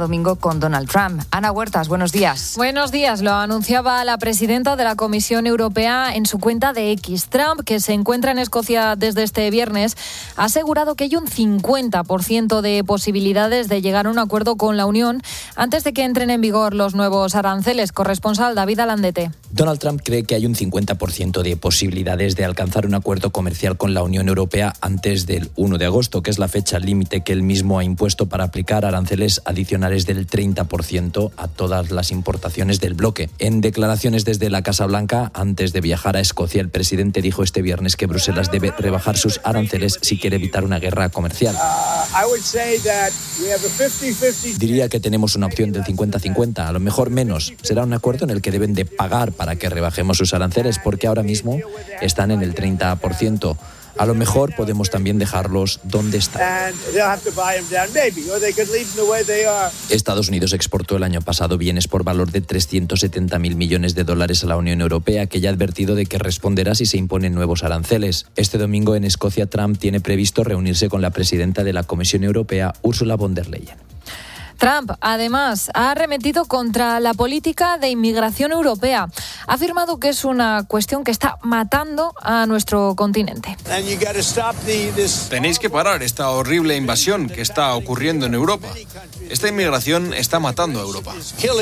domingo con Donald Trump. Ana Huertas, buenos días. Buenos días. Lo anunciaba la presidenta de la Comisión Europea en su cuenta de X. Trump, que se encuentra en Escocia desde este viernes, ha asegurado que hay un 50% de posibilidades de llegar a un acuerdo con la Unión antes de que entren en vigor los nuevos aranceles. Corresponsal David Alandete. Donald Trump cree que hay un 50% de posibilidades de alcanzar un acuerdo comercial con la Unión Europea antes del 1 de agosto, que es la fecha límite que él mismo ha impuesto para aplicar aranceles adicionales del 30% a todas las importaciones del bloque. En declaraciones desde la Casa Blanca, antes de viajar a Escocia, el presidente dijo este viernes que Bruselas debe rebajar sus aranceles si quiere evitar una guerra comercial. Diría que tenemos una opción del 50-50, a lo mejor menos. Será un acuerdo en el que deben de pagar para que rebajemos sus aranceles, porque ahora mismo están en el 30%. A lo mejor podemos también dejarlos donde están. Estados Unidos exportó el año pasado bienes por valor de 370.000 millones de dólares a la Unión Europea, que ya ha advertido de que responderá si se imponen nuevos aranceles. Este domingo en Escocia, Trump tiene previsto reunirse con la presidenta de la Comisión Europea, Ursula von der Leyen. Trump, además, ha arremetido contra la política de inmigración europea. Ha afirmado que es una cuestión que está matando a nuestro continente. Tenéis que parar esta horrible invasión que está ocurriendo en Europa. Esta inmigración está matando a Europa.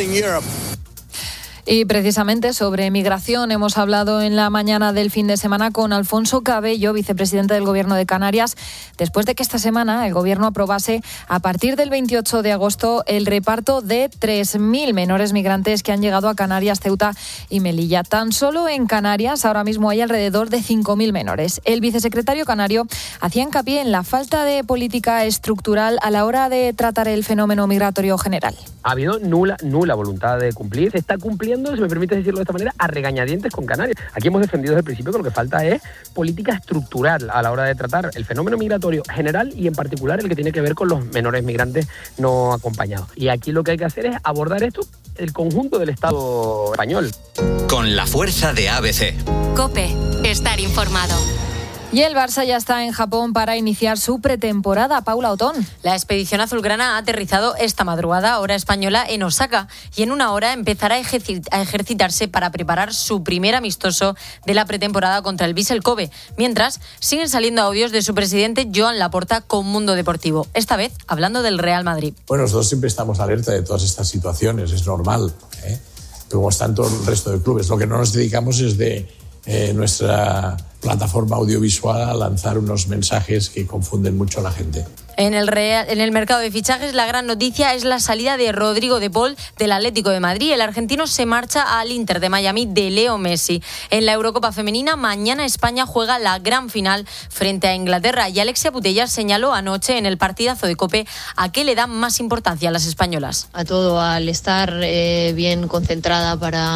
Y precisamente sobre migración hemos hablado en la mañana del fin de semana con Alfonso Cabello, vicepresidente del Gobierno de Canarias, después de que esta semana el Gobierno aprobase a partir del 28 de agosto el reparto de 3.000 menores migrantes que han llegado a Canarias, Ceuta y Melilla. Tan solo en Canarias ahora mismo hay alrededor de 5.000 menores. El vicesecretario canario hacía hincapié en la falta de política estructural a la hora de tratar el fenómeno migratorio general. Ha habido nula voluntad de cumplir. Se está cumpliendo, si me permite decirlo de esta manera, a regañadientes con Canarias. Aquí hemos defendido desde el principio que lo que falta es política estructural a la hora de tratar el fenómeno migratorio general y en particular el que tiene que ver con los menores migrantes no acompañados. Y aquí lo que hay que hacer es abordar esto el conjunto del Estado español. Con la fuerza de ABC. COPE. Estar informado. Y el Barça ya está en Japón para iniciar su pretemporada. Paula Otón. La expedición azulgrana ha aterrizado esta madrugada, hora española, en Osaka, y en una hora empezará a ejercitarse para preparar su primer amistoso de la pretemporada contra el Vissel Kobe. Mientras, siguen saliendo audios de su presidente Joan Laporta con Mundo Deportivo, esta vez hablando del Real Madrid. Bueno, nosotros siempre estamos alerta de todas estas situaciones, es normal, como están todo el resto de clubes. Lo que no nos dedicamos es de nuestra plataforma audiovisual a lanzar unos mensajes que confunden mucho a la gente. En el mercado de fichajes, la gran noticia es la salida de Rodrigo de Paul del Atlético de Madrid. El argentino se marcha al Inter de Miami de Leo Messi. En la Eurocopa femenina, mañana España juega la gran final frente a Inglaterra, y Alexia Putellas señaló anoche en el partidazo de COPE a qué le dan más importancia a las españolas. A todo, al estar bien concentrada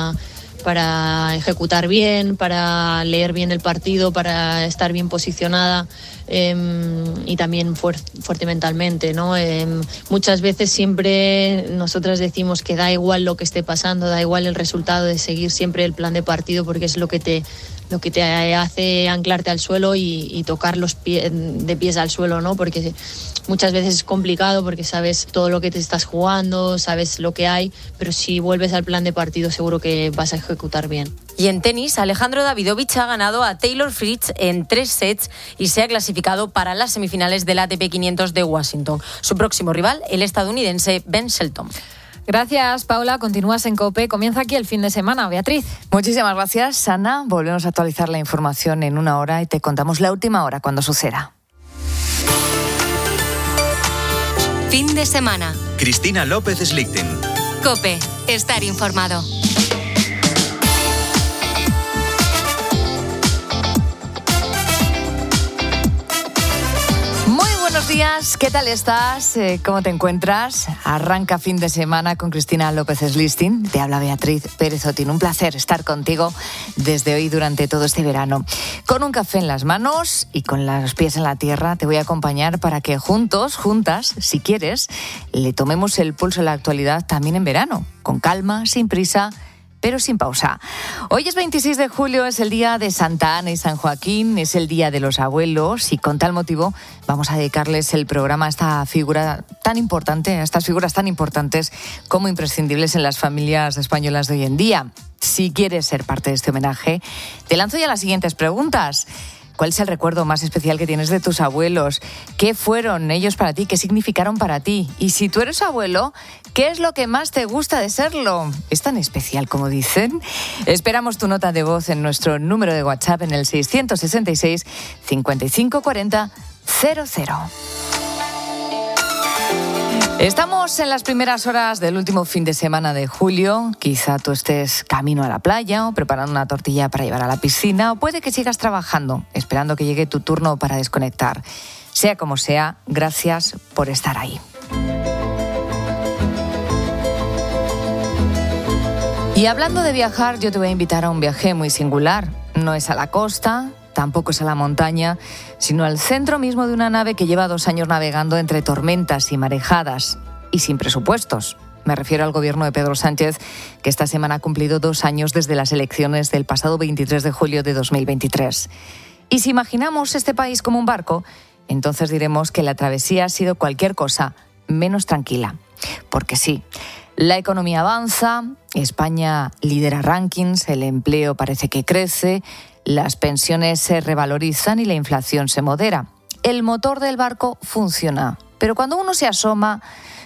para ejecutar bien, para leer bien el partido, para estar bien posicionada y también fuerte mentalmente, ¿no? Muchas veces siempre nosotras decimos que da igual lo que esté pasando, da igual el resultado, de seguir siempre el plan de partido, porque es lo que te hace anclarte al suelo y tocar los de pies al suelo, ¿no? Porque muchas veces es complicado porque sabes todo lo que te estás jugando, sabes lo que hay, pero si vuelves al plan de partido seguro que vas a ejecutar bien. Y en tenis, Alejandro Davidovich ha ganado a Taylor Fritz en 3 sets y se ha clasificado para las semifinales del ATP 500 de Washington. Su próximo rival, el estadounidense Ben Shelton. Gracias, Paula. Continúas en COPE. Comienza aquí el fin de semana. Beatriz. Muchísimas gracias, Ana. Volvemos a actualizar la información en una hora y te contamos la última hora cuando suceda. Fin de semana. Cristina López Slichting. COPE. Estar informado. Buenos días, ¿qué tal estás? ¿Cómo te encuentras? Arranca fin de semana con Cristina López Slichting. Te habla Beatriz Pérez Otín. Un placer estar contigo desde hoy durante todo este verano. Con un café en las manos y con los pies en la tierra te voy a acompañar para que juntas, si quieres, le tomemos el pulso a la actualidad también en verano. Con calma, sin prisa, pero sin pausa. Hoy es 26 de julio, es el día de Santa Ana y San Joaquín, es el día de los abuelos y con tal motivo vamos a dedicarles el programa a esta figura tan importante, a estas figuras tan importantes como imprescindibles en las familias españolas de hoy en día. Si quieres ser parte de este homenaje, te lanzo ya las siguientes preguntas. ¿Cuál es el recuerdo más especial que tienes de tus abuelos? ¿Qué fueron ellos para ti? ¿Qué significaron para ti? Y si tú eres abuelo, ¿qué es lo que más te gusta de serlo? ¿Es tan especial como dicen? Esperamos tu nota de voz en nuestro número de WhatsApp en el 666 55 40 00. Estamos en las primeras horas del último fin de semana de julio. Quizá tú estés camino a la playa o preparando una tortilla para llevar a la piscina, o puede que sigas trabajando, esperando que llegue tu turno para desconectar. Sea como sea, gracias por estar ahí. Y hablando de viajar, yo te voy a invitar a un viaje muy singular. No es a la costa, tampoco es a la montaña, sino al centro mismo de una nave que lleva 2 años navegando entre tormentas y marejadas y sin presupuestos. Me refiero al gobierno de Pedro Sánchez, que esta semana ha cumplido 2 años desde las elecciones del pasado 23 de julio de 2023. Y si imaginamos este país como un barco, entonces diremos que la travesía ha sido cualquier cosa menos tranquila. Porque sí, la economía avanza, España lidera rankings, el empleo parece que crece, las pensiones se revalorizan y la inflación se modera. El motor del barco funciona, pero cuando uno se asoma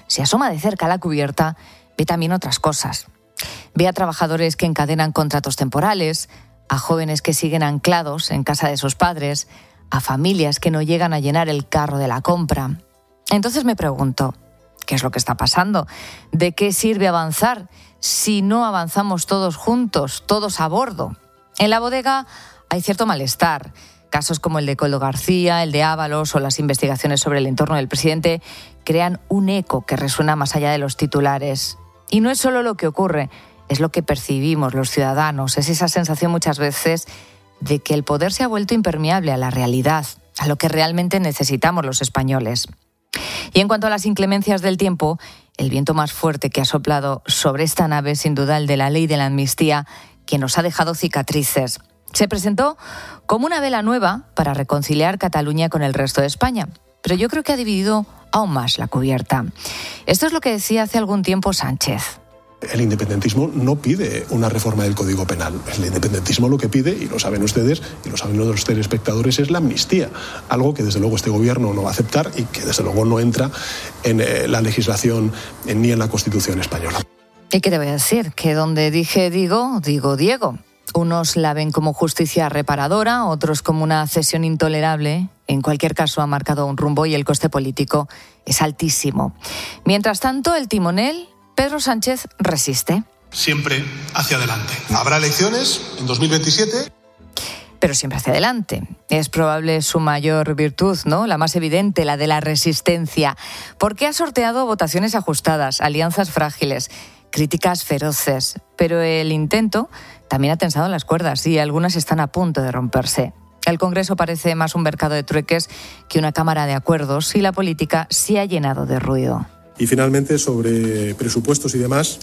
de cerca a la cubierta, ve también otras cosas. Ve a trabajadores que encadenan contratos temporales, a jóvenes que siguen anclados en casa de sus padres, a familias que no llegan a llenar el carro de la compra. Entonces me pregunto, ¿qué es lo que está pasando? ¿De qué sirve avanzar si no avanzamos todos juntos, todos a bordo? En la bodega hay cierto malestar. Casos como el de Koldo García, el de Ábalos o las investigaciones sobre el entorno del presidente crean un eco que resuena más allá de los titulares. Y no es solo lo que ocurre, es lo que percibimos los ciudadanos. Es esa sensación muchas veces de que el poder se ha vuelto impermeable a la realidad, a lo que realmente necesitamos los españoles. Y en cuanto a las inclemencias del tiempo, el viento más fuerte que ha soplado sobre esta nave es sin duda el de la ley de la amnistía, que nos ha dejado cicatrices. Se presentó como una vela nueva para reconciliar Cataluña con el resto de España, pero yo creo que ha dividido aún más la cubierta. Esto es lo que decía hace algún tiempo Sánchez. El independentismo no pide una reforma del Código Penal. El independentismo lo que pide, y lo saben ustedes, y lo saben los telespectadores, es la amnistía. Algo que desde luego este gobierno no va a aceptar y que desde luego no entra en la legislación ni en la Constitución española. ¿Y qué te voy a decir? Que donde dije digo Diego. Unos la ven como justicia reparadora, otros como una cesión intolerable. En cualquier caso ha marcado un rumbo y el coste político es altísimo. Mientras tanto, el timonel, Pedro Sánchez, resiste. Siempre hacia adelante. Habrá elecciones en 2027. Pero siempre hacia adelante. Es probable su mayor virtud, ¿no? La más evidente, la de la resistencia. Porque ha sorteado votaciones ajustadas, alianzas frágiles, críticas feroces. Pero el intento también ha tensado las cuerdas y algunas están a punto de romperse. El Congreso parece más un mercado de trueques que una cámara de acuerdos y la política se ha llenado de ruido. Y finalmente, sobre presupuestos y demás,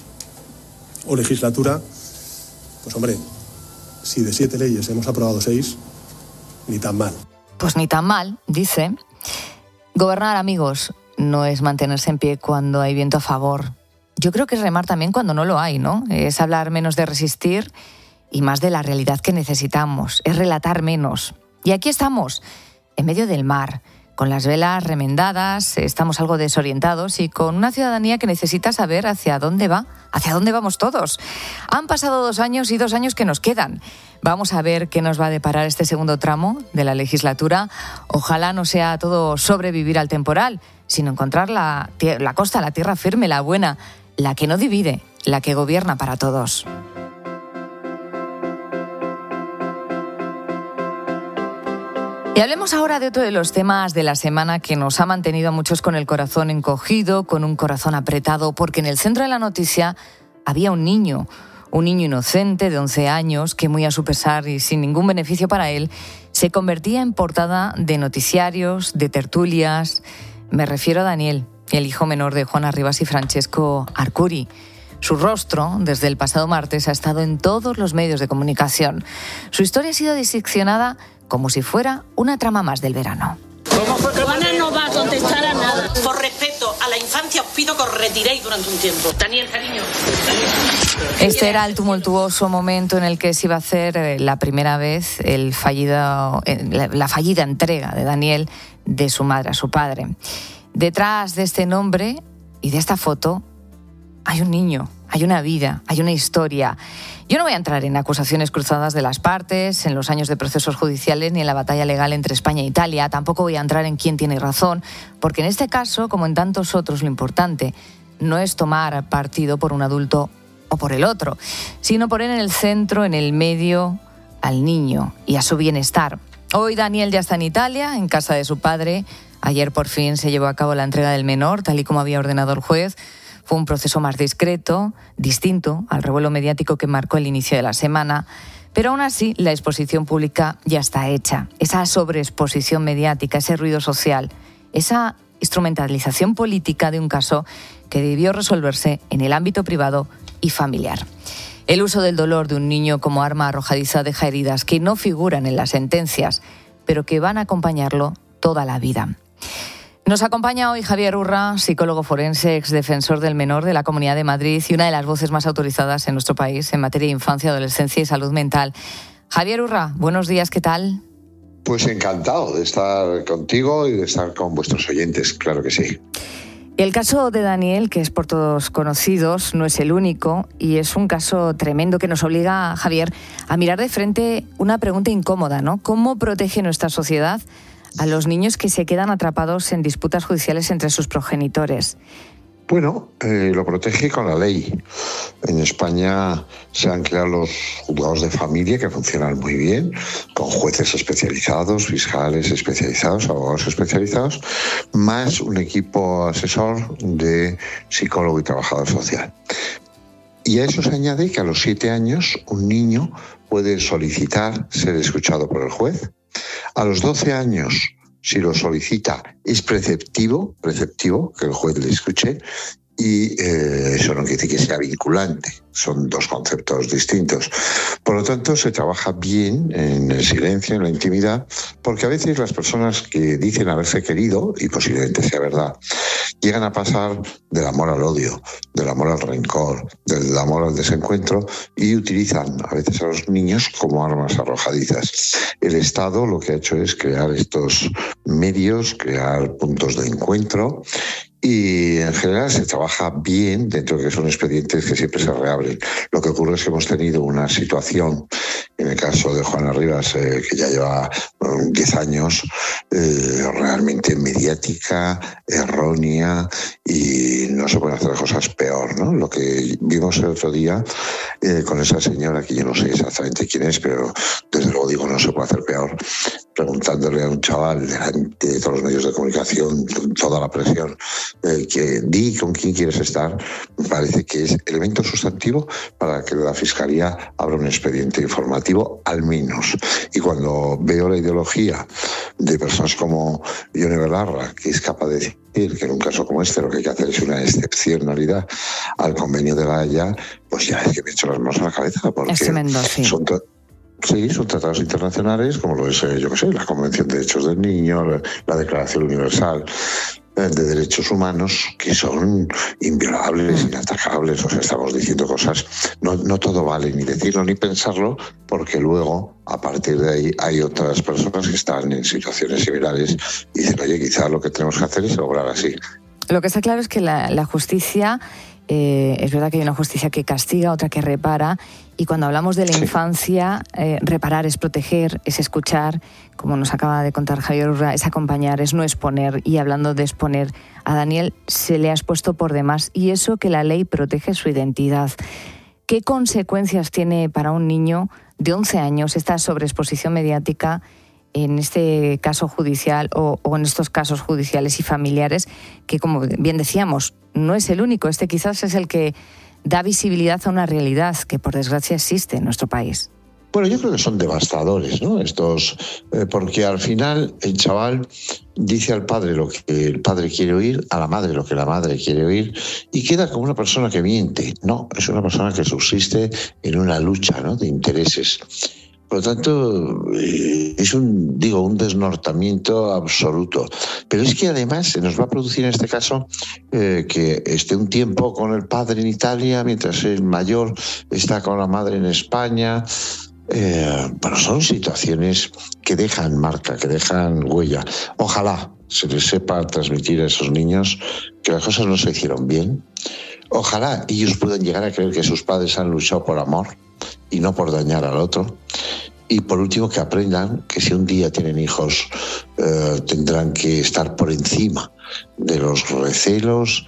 o legislatura, pues hombre, si de 7 leyes hemos aprobado 6, ni tan mal. Pues ni tan mal, dice. Gobernar, amigos, no es mantenerse en pie cuando hay viento a favor. Yo creo que es remar también cuando no lo hay, ¿no? Es hablar menos de resistir y más de la realidad que necesitamos. Es relatar menos. Y aquí estamos, en medio del mar, con las velas remendadas, estamos algo desorientados y con una ciudadanía que necesita saber hacia dónde vamos todos. Han pasado 2 años y 2 años que nos quedan. Vamos a ver qué nos va a deparar este segundo tramo de la legislatura. Ojalá no sea todo sobrevivir al temporal, sino encontrar la costa, la tierra firme, la buena, la que no divide, la que gobierna para todos. Y hablemos ahora de otro de los temas de la semana que nos ha mantenido a muchos con el corazón encogido, con un corazón apretado, porque en el centro de la noticia había un niño inocente de 11 años que, muy a su pesar y sin ningún beneficio para él, se convertía en portada de noticiarios, de tertulias. Me refiero a Daniel, el hijo menor de Juana Rivas y Francesco Arcuri. Su rostro, desde el pasado martes, ha estado en todos los medios de comunicación. Su historia ha sido diseccionada como si fuera una trama más del verano. Juana no va a contestar a nada. Por respeto a la infancia os pido que os retiréis durante un tiempo. Daniel, cariño. Este era el tumultuoso momento en el que se iba a hacer la primera vez la fallida entrega de Daniel de su madre a su padre. Detrás de este nombre y de esta foto hay un niño, hay una vida, hay una historia. Yo no voy a entrar en acusaciones cruzadas de las partes, en los años de procesos judiciales ni en la batalla legal entre España e Italia. Tampoco voy a entrar en quién tiene razón, porque en este caso, como en tantos otros, lo importante no es tomar partido por un adulto o por el otro, sino poner en el centro, en el medio, al niño y a su bienestar. Hoy Daniel ya está en Italia, en casa de su padre. Ayer por fin se llevó a cabo la entrega del menor, tal y como había ordenado el juez. Fue un proceso más discreto, distinto al revuelo mediático que marcó el inicio de la semana, pero aún así la exposición pública ya está hecha. Esa sobreexposición mediática, ese ruido social, esa instrumentalización política de un caso que debió resolverse en el ámbito privado y familiar. El uso del dolor de un niño como arma arrojadiza deja heridas que no figuran en las sentencias, pero que van a acompañarlo toda la vida. Nos acompaña hoy Javier Urra, psicólogo forense, exdefensor del menor de la Comunidad de Madrid y una de las voces más autorizadas en nuestro país en materia de infancia, adolescencia y salud mental. Javier Urra, buenos días, ¿qué tal? Pues encantado de estar contigo y de estar con vuestros oyentes, claro que sí. El caso de Daniel, que es por todos conocidos, no es el único y es un caso tremendo que nos obliga, Javier, a mirar de frente una pregunta incómoda, ¿no? ¿Cómo protege nuestra sociedad a los niños que se quedan atrapados en disputas judiciales entre sus progenitores? Bueno, lo protege con la ley. En España se han creado los juzgados de familia que funcionan muy bien, con jueces especializados, fiscales especializados, abogados especializados, más un equipo asesor de psicólogo y trabajador social. Y a eso se añade que a los 7 años un niño puede solicitar ser escuchado por el juez. A los 12 años, si lo solicita, es preceptivo que el juez le escuche, y eso no quiere decir que sea vinculante, son dos conceptos distintos. Por lo tanto, se trabaja bien en el silencio, en la intimidad, porque a veces las personas que dicen haberse querido, y posiblemente sea verdad, llegan a pasar del amor al odio, del amor al rencor, del amor al desencuentro, y utilizan a veces a los niños como armas arrojadizas. El Estado lo que ha hecho es crear estos medios, crear puntos de encuentro, y en general se trabaja bien dentro de que son expedientes que siempre se reabren. Lo que ocurre es que hemos tenido una situación, en el caso de Juana Rivas, que ya lleva 10 años, realmente mediática, errónea, y no se pueden hacer cosas peor, ¿no? Lo que vimos el otro día con esa señora, que yo no sé exactamente quién es, pero desde luego digo, no se puede hacer peor, preguntándole a un chaval delante de todos los medios de comunicación, con toda la presión, que di con quién quieres estar, me parece que es elemento sustantivo para que la Fiscalía abra un expediente informativo, al menos. Y cuando veo la ideología de personas como Yone Belarra, que es capaz de decir que en un caso como este lo que hay que hacer es una excepcionalidad al convenio de la Haya, pues ya es que me echo las manos a la cabeza, porque es tremendo, sí. son tratados internacionales, como lo es, la Convención de Derechos del Niño, la Declaración Universal de Derechos Humanos, que son inviolables, inatacables. O sea, estamos diciendo cosas, no todo vale ni decirlo ni pensarlo, porque luego, a partir de ahí, hay otras personas que están en situaciones similares y dicen, oye, quizás lo que tenemos que hacer es lograr así. Lo que está claro es que la justicia, es verdad que hay una justicia que castiga, otra que repara, y cuando hablamos de la infancia, reparar es proteger, es escuchar, como nos acaba de contar Javier Urra, es acompañar, es no exponer. Y hablando de exponer, a Daniel se le ha expuesto por demás, y eso que la ley protege su identidad. ¿Qué consecuencias tiene para un niño de 11 años esta sobreexposición mediática en este caso judicial o en estos casos judiciales y familiares, que, como bien decíamos, no es el único? Este quizás es el que da visibilidad a una realidad que, por desgracia, existe en nuestro país. Bueno, yo creo que son devastadores, ¿no? Estos, porque al final el chaval dice al padre lo que el padre quiere oír, a la madre lo que la madre quiere oír, y queda como una persona que miente. No, es una persona que subsiste en una lucha, ¿no?, de intereses. Por lo tanto, es un desnortamiento absoluto. Pero es que además se nos va a producir en este caso que esté un tiempo con el padre en Italia, mientras el mayor está con la madre en España. Bueno, son situaciones que dejan marca, que dejan huella. Ojalá se les sepa transmitir a esos niños que las cosas no se hicieron bien. Ojalá ellos puedan llegar a creer que sus padres han luchado por amor y no por dañar al otro. Y por último, que aprendan que si un día tienen hijos, tendrán que estar por encima de los recelos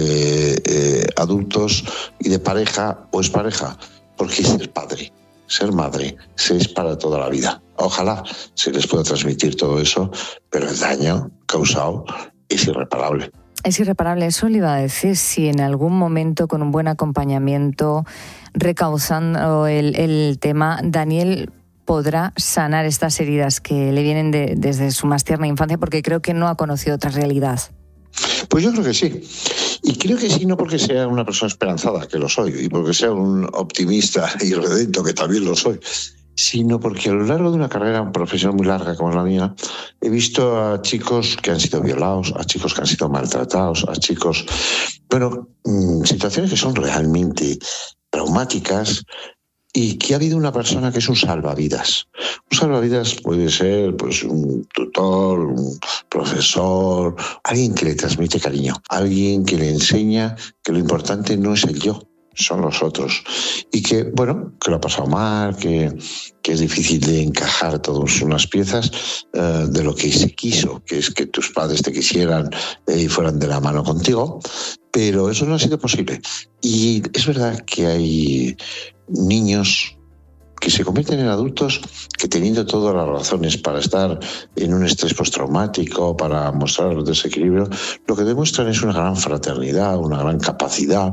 de adultos y de pareja o expareja, porque ser padre, ser madre, es para toda la vida. Ojalá se les pueda transmitir todo eso, pero el daño causado es irreparable. Es irreparable, eso le iba a decir, si en algún momento con un buen acompañamiento, recauzando el tema, Daniel podrá sanar estas heridas que le vienen desde su más tierna infancia, porque creo que no ha conocido otra realidad. Pues yo creo que sí. Y creo que sí, no porque sea una persona esperanzada, que lo soy, y porque sea un optimista y redento, que también lo soy, sino porque a lo largo de una carrera profesional muy larga como es la mía, he visto a chicos que han sido violados, a chicos que han sido maltratados, a chicos... Bueno, situaciones que son realmente traumáticas, y que ha habido una persona que es un salvavidas. Un salvavidas puede ser pues un tutor, un profesor, alguien que le transmite cariño, alguien que le enseña que lo importante no es el yo, son los otros. Y que, bueno, que lo ha pasado mal, que es difícil de encajar todas unas piezas de lo que se quiso, que es que tus padres te quisieran y fueran de la mano contigo, pero eso no ha sido posible. Y es verdad que hay niños que se convierten en adultos que, teniendo todas las razones para estar en un estrés postraumático, para mostrar los desequilibrios, lo que demuestran es una gran fraternidad, una gran capacidad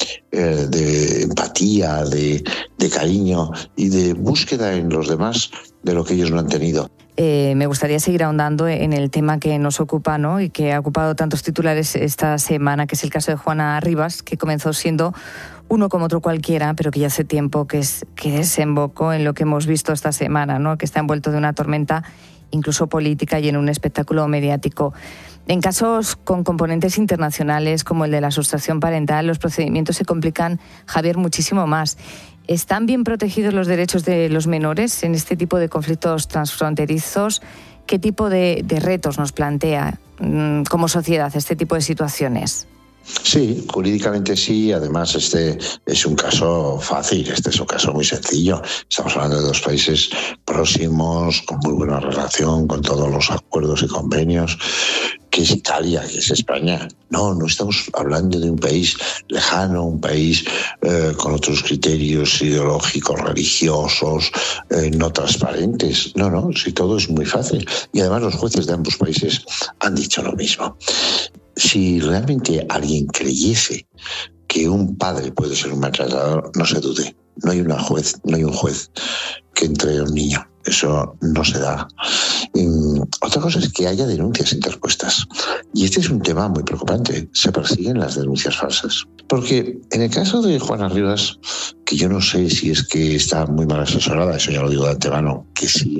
de empatía, de cariño y de búsqueda en los demás de lo que ellos no han tenido. Me gustaría seguir ahondando en el tema que nos ocupa, ¿no?, y que ha ocupado tantos titulares esta semana, que es el caso de Juana Rivas, que comenzó siendo uno como otro cualquiera, pero que ya hace tiempo que desembocó en lo que hemos visto esta semana, ¿no?, que está envuelto de una tormenta incluso política y en un espectáculo mediático. En casos con componentes internacionales como el de la sustracción parental, los procedimientos se complican, Javier, muchísimo más. ¿Están bien protegidos los derechos de los menores en este tipo de conflictos transfronterizos? ¿Qué tipo de retos nos plantea como sociedad este tipo de situaciones? Sí, jurídicamente sí. Además, este es un caso fácil, este es un caso muy sencillo. Estamos hablando de dos países próximos, con muy buena relación, con todos los acuerdos y convenios, que es Italia, que es España. No estamos hablando de un país lejano, un país con otros criterios ideológicos, religiosos, no transparentes. No, sí, todo es muy fácil. Y además los jueces de ambos países han dicho lo mismo. Si realmente alguien creyese que un padre puede ser un maltratador, no se dude. No hay un juez que entregue a un niño. Eso no se da. Otra cosa es que haya denuncias interpuestas. Y este es un tema muy preocupante. Se persiguen las denuncias falsas. Porque en el caso de Juana Rivas, que yo no sé si es que está muy mal asesorada, eso ya lo digo de antemano, que sí,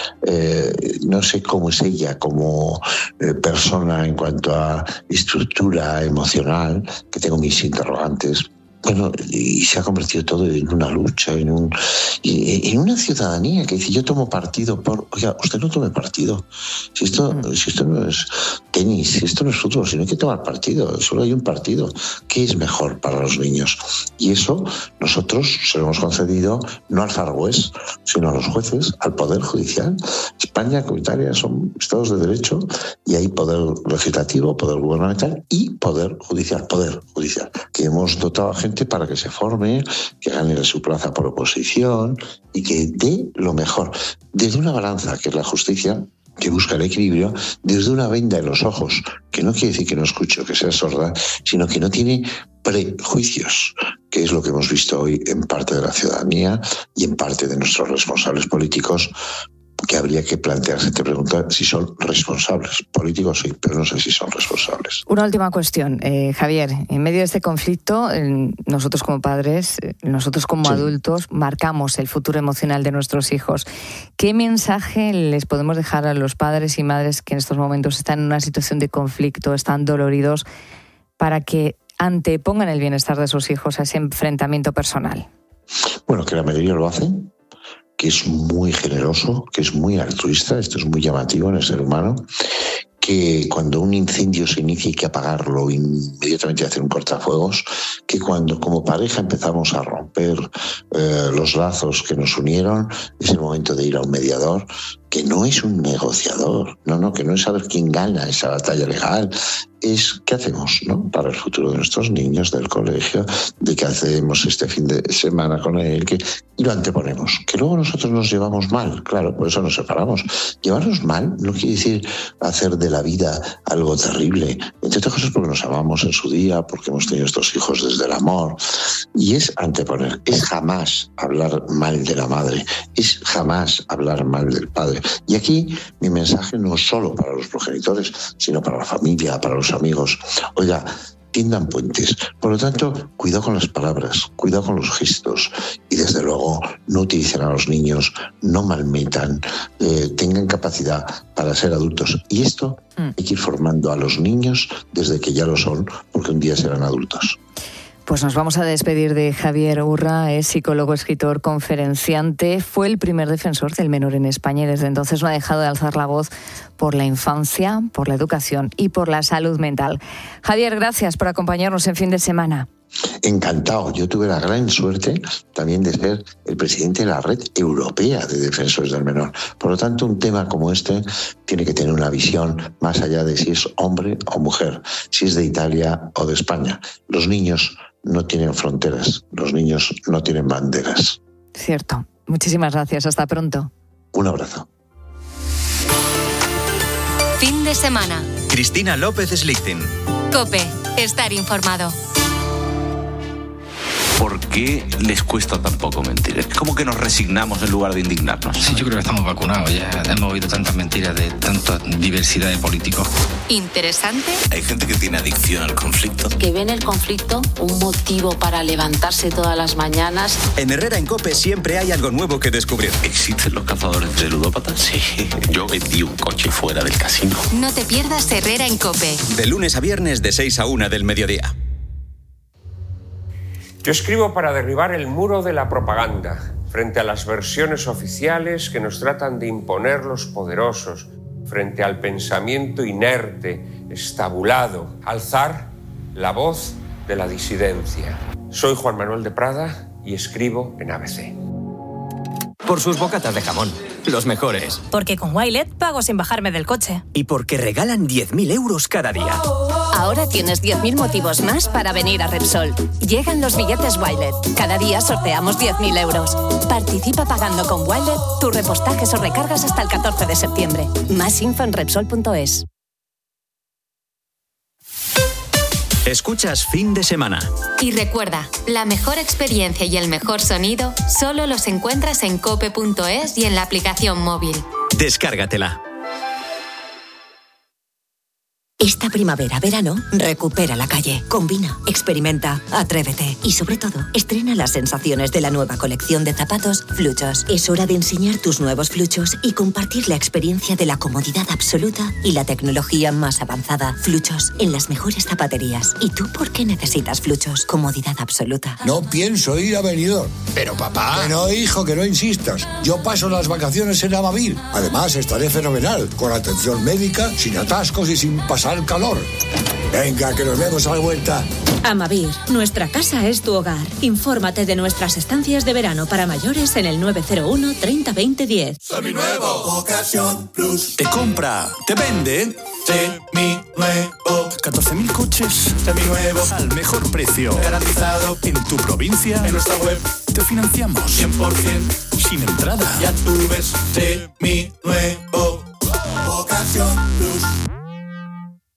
no sé cómo es ella como persona en cuanto a estructura emocional, que tengo mis interrogantes. Bueno, y se ha convertido todo en una lucha, en una ciudadanía que dice: yo tomo partido por... Oiga, usted no tome partido. Si esto no es tenis, si esto no es fútbol, si no hay que tomar partido, solo hay un partido. ¿Qué es mejor para los niños? Y eso nosotros se lo hemos concedido no al Far West, sino a los jueces, al Poder Judicial. España, como Italia, son estados de derecho y hay poder legislativo, poder gubernamental y poder judicial, que hemos dotado a gente para que se forme, que gane su plaza por oposición y que dé lo mejor. Desde una balanza, que es la justicia, que busca el equilibrio, desde una venda en los ojos, que no quiere decir que no escuche o que sea sorda, sino que no tiene prejuicios, que es lo que hemos visto hoy en parte de la ciudadanía y en parte de nuestros responsables políticos, que habría que plantearse, te pregunta si son responsables. Políticos sí, pero no sé si son responsables. Una última cuestión, Javier. En medio de este conflicto, nosotros como padres, nosotros como adultos, marcamos el futuro emocional de nuestros hijos. ¿Qué mensaje les podemos dejar a los padres y madres que en estos momentos están en una situación de conflicto, están doloridos, para que antepongan el bienestar de sus hijos a ese enfrentamiento personal? Bueno, que la mayoría lo hacen, que es muy generoso, que es muy altruista, esto es muy llamativo en el ser humano, que cuando un incendio se inicia hay que apagarlo inmediatamente y hacer un cortafuegos, que cuando como pareja empezamos a romper los lazos que nos unieron, es el momento de ir a un mediador, que no es un negociador, que no es saber quién gana esa batalla legal, es qué hacemos, ¿no?, para el futuro de nuestros niños, del colegio, de qué hacemos este fin de semana con él, y lo anteponemos. Que luego nosotros nos llevamos mal, claro, por eso nos separamos. Llevarnos mal no quiere decir hacer de la vida algo terrible, entre otras cosas porque nos amamos en su día, porque hemos tenido estos hijos desde el amor, y es anteponer, es jamás hablar mal de la madre, es jamás hablar mal del padre. Y aquí mi mensaje no es solo para los progenitores, sino para la familia, para los amigos. Oiga, tiendan puentes. Por lo tanto, cuidado con las palabras, cuidado con los gestos y desde luego no utilicen a los niños, no malmetan, tengan capacidad para ser adultos. Y esto hay que ir formando a los niños desde que ya lo son, porque un día serán adultos. Pues nos vamos a despedir de Javier Urra, es psicólogo, escritor, conferenciante, fue el primer defensor del menor en España y desde entonces no ha dejado de alzar la voz por la infancia, por la educación y por la salud mental. Javier, gracias por acompañarnos en Fin de Semana. Encantado. Yo tuve la gran suerte también de ser el presidente de la Red Europea de Defensores del Menor. Por lo tanto, un tema como este tiene que tener una visión más allá de si es hombre o mujer, si es de Italia o de España. Los niños no tienen fronteras, los niños no tienen banderas. Cierto. Muchísimas gracias. Hasta pronto. Un abrazo. Fin de semana. Cristina López Slichting. COPE. Estar informado. ¿Por qué les cuesta tan poco mentir? Es como que nos resignamos en lugar de indignarnos. Sí, yo creo que estamos vacunados. Ya hemos oído tantas mentiras de tanta diversidad de políticos. Interesante. Hay gente que tiene adicción al conflicto. Que ve en el conflicto un motivo para levantarse todas las mañanas. En Herrera en COPE siempre hay algo nuevo que descubrir. ¿Existen los cazadores de ludópatas? Sí. Yo vendí un coche fuera del casino. No te pierdas Herrera en COPE. De lunes a viernes de 6 a 1 del mediodía. Yo escribo para derribar el muro de la propaganda frente a las versiones oficiales que nos tratan de imponer los poderosos, frente al pensamiento inerte, estabulado, alzar la voz de la disidencia. Soy Juan Manuel de Prada y escribo en ABC. Por sus bocatas de jamón, los mejores. Porque con Wilet pago sin bajarme del coche. Y porque regalan 10.000 euros cada día. Ahora tienes 10.000 motivos más para venir a Repsol. Llegan los billetes Wilet. Cada día sorteamos 10.000 euros. Participa pagando con Wilet tus repostajes o recargas hasta el 14 de septiembre. Más info en Repsol.es. Escuchas Fin de Semana. Y recuerda, la mejor experiencia y el mejor sonido solo los encuentras en cope.es y en la aplicación móvil. Descárgatela. Esta primavera, verano, recupera la calle. Combina, experimenta, atrévete y sobre todo, estrena las sensaciones de la nueva colección de zapatos Fluchos. Es hora de enseñar tus nuevos Fluchos y compartir la experiencia de la comodidad absoluta y la tecnología más avanzada. Fluchos, en las mejores zapaterías. ¿Y tú por qué necesitas Fluchos? Comodidad absoluta. No pienso ir a Benidorm. Pero papá... Que no, hijo, que no insistas. Yo paso las vacaciones en Amavir. Además, estaré fenomenal, con atención médica, sin atascos y sin pasar calor. Venga, que nos vemos a la vuelta. Amavir, nuestra casa es tu hogar. Infórmate de nuestras estancias de verano para mayores en el 901 30 20 10. Seminuevo, Ocasión Plus. Te compra, te vende. Seminuevo. 14.000 coches. Seminuevos. Al mejor precio. Garantizado. En tu provincia. En nuestra web. Te financiamos. 100%. Sin entrada. Ya tú ves. Seminuevo. Ocasión Plus.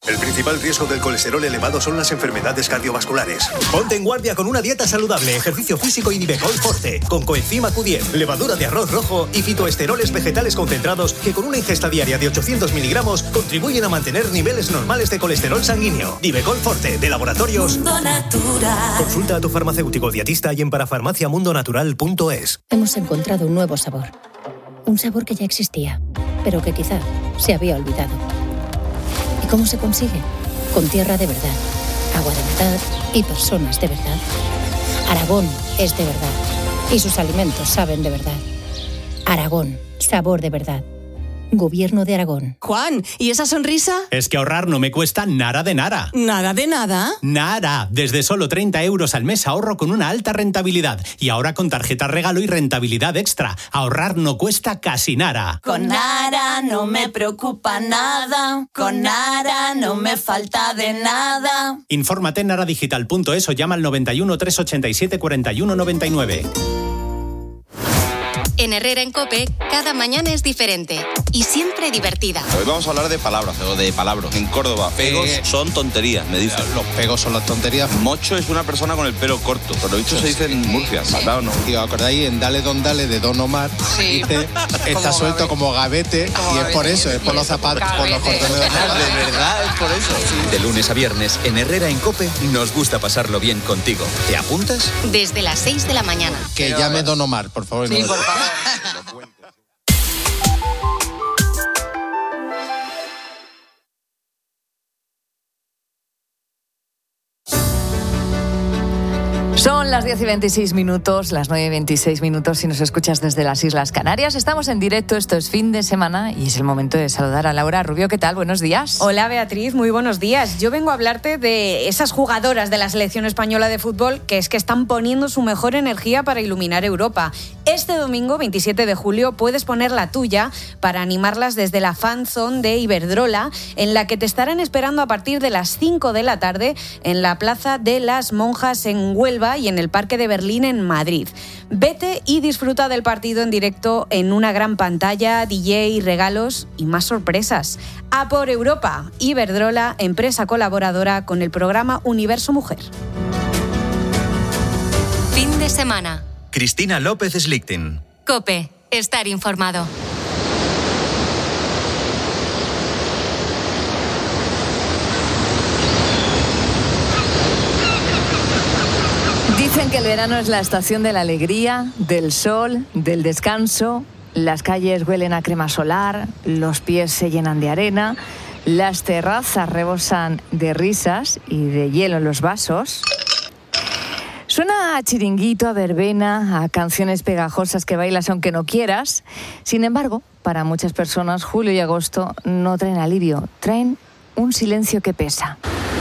El principal riesgo del colesterol elevado son las enfermedades cardiovasculares. Ponte en guardia con una dieta saludable, ejercicio físico y Nivecol Forte, con coenzima Q10, levadura de arroz rojo y fitoesteroles vegetales concentrados que con una ingesta diaria de 800 miligramos contribuyen a mantener niveles normales de colesterol sanguíneo. Nivecol Forte, de Laboratorios Mundo Natural. Consulta a tu farmacéutico dietista y en parafarmaciamundonatural.es. Hemos encontrado un nuevo sabor. Un sabor que ya existía, pero que quizá se había olvidado. ¿Y cómo se consigue? Con tierra de verdad, agua de verdad y personas de verdad. Aragón es de verdad y sus alimentos saben de verdad. Aragón, sabor de verdad. Gobierno de Aragón. Juan, ¿y esa sonrisa? Es que ahorrar no me cuesta nada de nada. ¿Nada de nada? Nada. Desde solo 30 euros al mes ahorro con una alta rentabilidad. Y ahora con tarjeta regalo y rentabilidad extra. Ahorrar no cuesta casi nada. Con Nara no me preocupa nada. Con Nara no me falta de nada. Infórmate en naradigital.es o llama al 91 387 41 99. En Herrera en COPE, cada mañana es diferente y siempre divertida. Hoy vamos a hablar de palabras o de palabras. En Córdoba, pegos son tonterías, me dicen. Los pegos son las tonterías. Mocho es una persona con el pelo corto. Por lo dicho se dice en Murcia. ¿Verdad o no? Y os acordáis en Dale Don Dale de Don Omar. Sí. Dice, está suelto como gavete y es por eso, es por los zapatos, por los cordones de De verdad, es por eso. Sí. De lunes a viernes, en Herrera en COPE, nos gusta pasarlo bien contigo. ¿Te apuntas? Desde las 6 de la mañana. Que llame Don Omar, por favor. Sí, no. por favor. Son las 10 y 26 minutos, las 9 y 26 minutos si nos escuchas desde las Islas Canarias. Estamos en directo, esto es fin de semana y es el momento de saludar a Laura Rubio. ¿Qué tal? Buenos días. Hola Beatriz, muy buenos días. Yo vengo a hablarte de esas jugadoras de la selección española de fútbol que es que están poniendo su mejor energía para iluminar Europa. Este domingo, 27 de julio, puedes poner la tuya para animarlas desde la Fan Zone de Iberdrola, en la que te estarán esperando a partir de las 5 de la tarde en la Plaza de las Monjas en Huelva y en el Parque de Berlín en Madrid. Vete y disfruta del partido en directo en una gran pantalla, DJ, regalos y más sorpresas. A por Europa, Iberdrola, empresa colaboradora con el programa Universo Mujer. Fin de semana. Cristina López Slichting. COPE. Estar informado. Dicen que el verano es la estación de la alegría, del sol, del descanso. Las calles huelen a crema solar, los pies se llenan de arena, las terrazas rebosan de risas y de hielo en los vasos. Suena a chiringuito, a verbena, a canciones pegajosas que bailas aunque no quieras. Sin embargo, para muchas personas, julio y agosto no traen alivio, traen un silencio que pesa.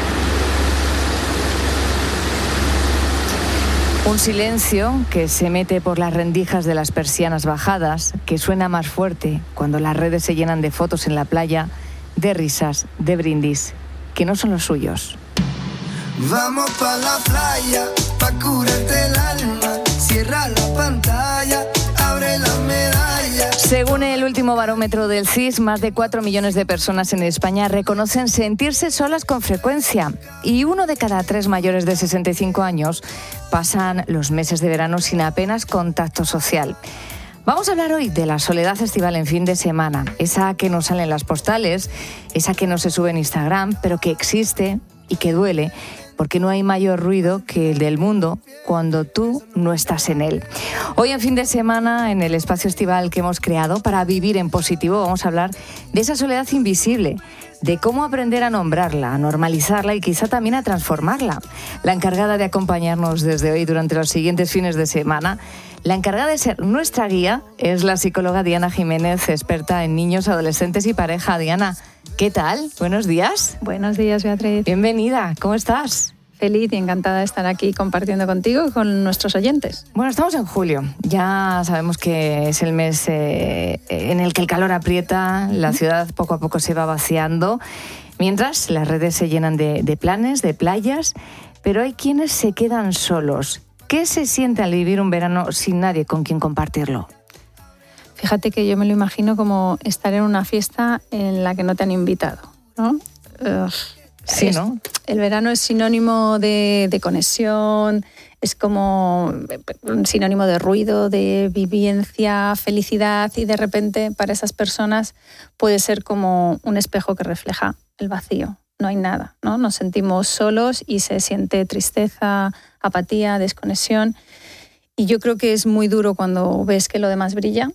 Un silencio que se mete por las rendijas de las persianas bajadas, que suena más fuerte cuando las redes se llenan de fotos en la playa, de risas, de brindis, que no son los suyos. Vamos pa' la playa, pa' curarte el alma. Cierra la pantalla, abre la medalla. Según el último barómetro del CIS, más de 4 millones de personas en España reconocen sentirse solas con frecuencia. Y 1 de cada 3 mayores de 65 años pasan los meses de verano sin apenas contacto social. Vamos a hablar hoy de la soledad estival en fin de semana. Esa que no sale en las postales, esa que no se sube en Instagram, pero que existe y que duele, porque no hay mayor ruido que el del mundo cuando tú no estás en él. Hoy en fin de semana, en el espacio estival que hemos creado para vivir en positivo, vamos a hablar de esa soledad invisible, de cómo aprender a nombrarla, a normalizarla y quizá también a transformarla. La encargada de acompañarnos desde hoy durante los siguientes fines de semana, la encargada de ser nuestra guía, es la psicóloga Diana Jiménez, experta en niños, adolescentes y pareja. Diana, ¿qué tal? Buenos días. Buenos días, Beatriz. Bienvenida, ¿cómo estás? Feliz y encantada de estar aquí compartiendo contigo y con nuestros oyentes. Bueno, estamos en julio. Ya sabemos que es el mes en el que el calor aprieta, la ciudad poco a poco se va vaciando, mientras las redes se llenan de planes, de playas, pero hay quienes se quedan solos. ¿Qué se siente al vivir un verano sin nadie con quien compartirlo? Fíjate que yo me lo imagino como estar en una fiesta en la que no te han invitado, ¿no? Sí, ¿no? El verano es sinónimo de conexión, es como un sinónimo de ruido, de vivencia, felicidad, y de repente para esas personas puede ser como un espejo que refleja el vacío. No hay nada, ¿no? Nos sentimos solos y se siente tristeza, apatía, desconexión. Y yo creo que es muy duro cuando ves que lo demás brilla,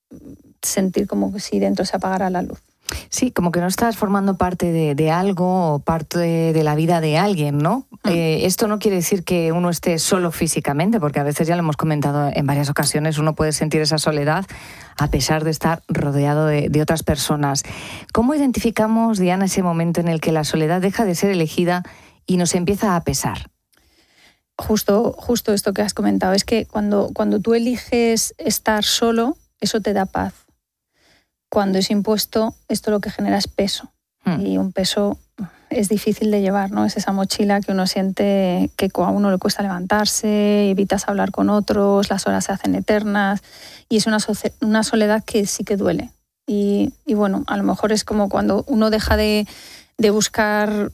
sentir como si dentro se apagara la luz. Sí, como que no estás formando parte de algo o parte de la vida de alguien, ¿no? Esto no quiere decir que uno esté solo físicamente, porque a veces, ya lo hemos comentado en varias ocasiones, uno puede sentir esa soledad a pesar de estar rodeado de otras personas. ¿Cómo identificamos, Diana, ese momento en el que la soledad deja de ser elegida y nos empieza a pesar? Justo esto que has comentado, es que cuando tú eliges estar solo, eso te da paz. Cuando es impuesto, esto lo que genera es peso. Y un peso es difícil de llevar, ¿no? Es esa mochila que uno siente que a uno le cuesta levantarse, evitas hablar con otros, las horas se hacen eternas, y es una soledad que sí que duele. Y bueno, a lo mejor es como cuando uno deja de buscar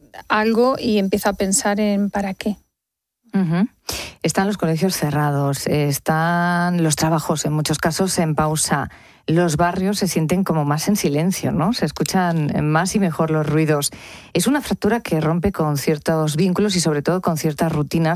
algo y empieza a pensar en ¿para qué? Uh-huh. Están los colegios cerrados, están los trabajos en muchos casos en pausa, los barrios se sienten como más en silencio, ¿no? Se escuchan más y mejor los ruidos. Es una fractura que rompe con ciertos vínculos y sobre todo con ciertas rutinas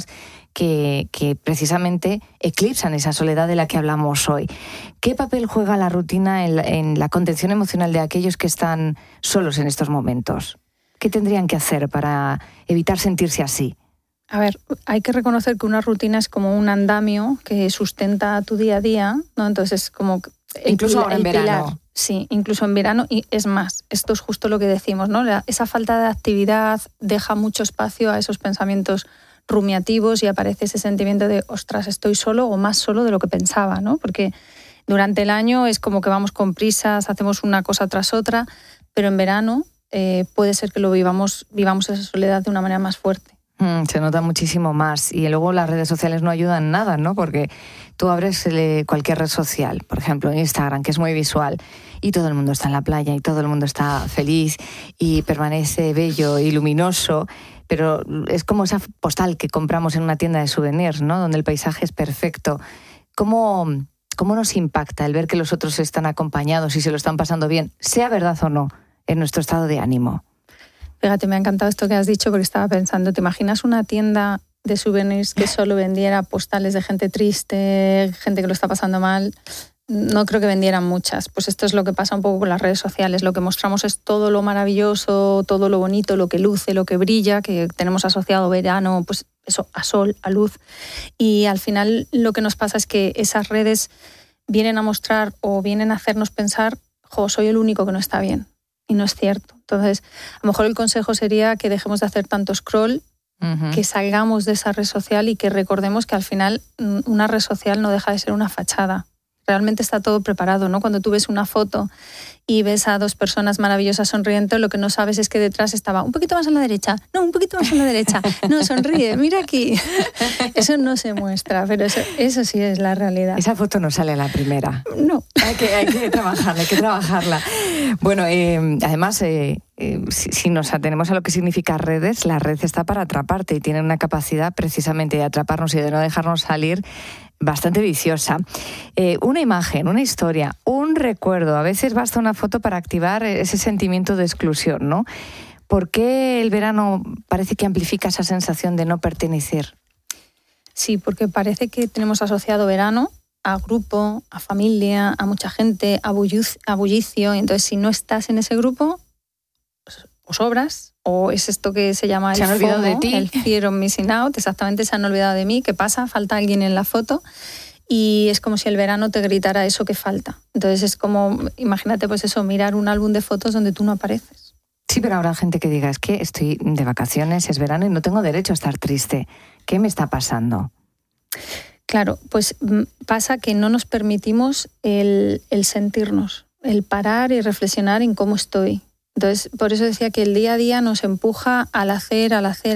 que precisamente eclipsan esa soledad de la que hablamos hoy. ¿Qué papel juega la rutina en la contención emocional de aquellos que están solos en estos momentos? ¿Qué tendrían que hacer para evitar sentirse así? A ver, hay que reconocer que una rutina es como un andamio que sustenta tu día a día, ¿no? Entonces es como incluso ahora en verano. Sí, incluso en verano, y es más, esto es justo lo que decimos, ¿no? Esa falta de actividad deja mucho espacio a esos pensamientos rumiativos y aparece ese sentimiento de ostras, estoy solo o más solo de lo que pensaba, ¿no? Porque durante el año es como que vamos con prisas, hacemos una cosa tras otra, pero en verano puede ser que vivamos esa soledad de una manera más fuerte. Se nota muchísimo más. Y luego las redes sociales no ayudan nada, ¿no? Porque tú abres cualquier red social, por ejemplo Instagram, que es muy visual, y todo el mundo está en la playa y todo el mundo está feliz y permanece bello y luminoso, pero es como esa postal que compramos en una tienda de souvenirs, ¿no? Donde el paisaje es perfecto. ¿Cómo nos impacta el ver que los otros están acompañados y se lo están pasando bien, sea verdad o no, en nuestro estado de ánimo? Fíjate, me ha encantado esto que has dicho porque estaba pensando, ¿te imaginas una tienda de souvenirs que solo vendiera postales de gente triste, gente que lo está pasando mal? No creo que vendieran muchas. Pues esto es lo que pasa un poco con las redes sociales. Lo que mostramos es todo lo maravilloso, todo lo bonito, lo que luce, lo que brilla, que tenemos asociado verano, pues eso, a sol, a luz. Y al final lo que nos pasa es que esas redes vienen a mostrar o vienen a hacernos pensar, soy el único que no está bien. Y no es cierto. Entonces, a lo mejor el consejo sería que dejemos de hacer tanto scroll, que salgamos de esa red social y que recordemos que al final una red social no deja de ser una fachada. Realmente está todo preparado, ¿no? Cuando tú ves una foto y ves a dos personas maravillosas sonriendo, lo que no sabes es que detrás estaba un poquito más a la derecha, no, un poquito más a la derecha, no, sonríe, mira aquí. Eso no se muestra, pero eso sí es la realidad. Esa foto no sale a la primera. No. Hay que trabajarla, Bueno, además, si nos atenemos a lo que significa redes, la red está para atraparte y tiene una capacidad precisamente de atraparnos y de no dejarnos salir bastante viciosa. Una imagen, una historia, un recuerdo, a veces basta una foto para activar ese sentimiento de exclusión, ¿no? ¿Por qué el verano parece que amplifica esa sensación de no pertenecer? Sí, porque parece que tenemos asociado verano a grupo, a familia, a mucha gente, a bullicio, y entonces si no estás en ese grupo, o sobras, o es esto que se llama el FOMO, de ti. El Fear of Missing Out, exactamente, se han olvidado de mí, ¿qué pasa? Falta alguien en la foto, y es como si el verano te gritara eso que falta. Entonces es como, imagínate pues eso, mirar un álbum de fotos donde tú no apareces. Sí, pero habrá gente que diga, es que estoy de vacaciones, es verano y no tengo derecho a estar triste. ¿Qué me está pasando? Claro, pues pasa que no nos permitimos el sentirnos, el parar y reflexionar en cómo estoy. Entonces, por eso decía que el día a día nos empuja al hacer,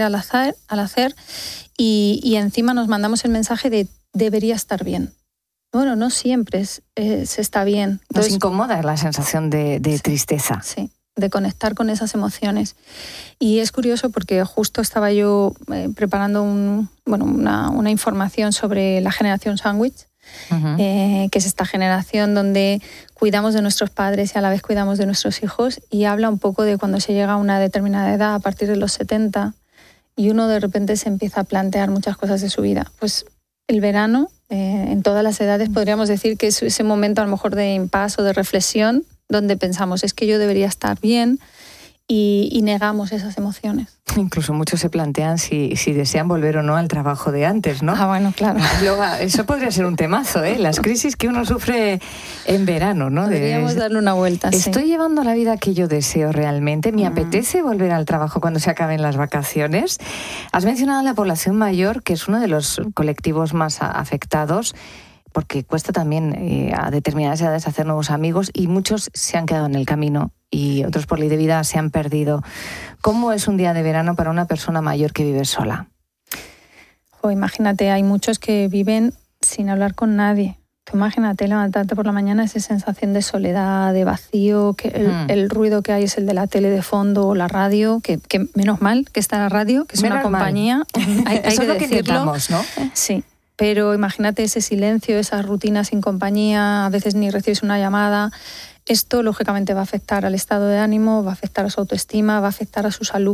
y encima nos mandamos el mensaje de debería estar bien. Bueno, no siempre se está bien. Entonces, nos incomoda la sensación de tristeza. Sí. de conectar con esas emociones. Y es curioso porque justo estaba yo preparando una información sobre la generación sándwich, que es esta generación donde cuidamos de nuestros padres y a la vez cuidamos de nuestros hijos, y habla un poco de cuando se llega a una determinada edad, a partir de los 70, y uno de repente se empieza a plantear muchas cosas de su vida. Pues el verano, en todas las edades, podríamos decir que es ese momento a lo mejor de impasse o de reflexión, donde pensamos, es que yo debería estar bien, y negamos esas emociones. Incluso muchos se plantean si desean volver o no al trabajo de antes, ¿no? Ah, bueno, claro. Luego, eso podría ser un temazo, ¿eh? Las crisis que uno sufre en verano, ¿no? Podríamos darle una vuelta, ¿Estoy llevando la vida que yo deseo realmente? ¿Me apetece volver al trabajo cuando se acaben las vacaciones? Has mencionado a la población mayor, que es uno de los colectivos más afectados, porque cuesta también a determinadas edades hacer nuevos amigos, y muchos se han quedado en el camino y otros por ley de vida se han perdido. ¿Cómo es un día de verano para una persona mayor que vive sola? Imagínate, hay muchos que viven sin hablar con nadie. Tú imagínate levantarte por la mañana, esa sensación de soledad, de vacío, que el ruido que hay es el de la tele de fondo o la radio, que menos mal que está la radio, que es menos una compañía. Hay Eso que es lo que intentamos, ¿no? Sí. Pero imagínate ese silencio, esas rutinas sin compañía, a veces ni recibes una llamada. Esto, lógicamente, va a afectar al estado de ánimo, va a afectar a su autoestima, va a afectar a su salud.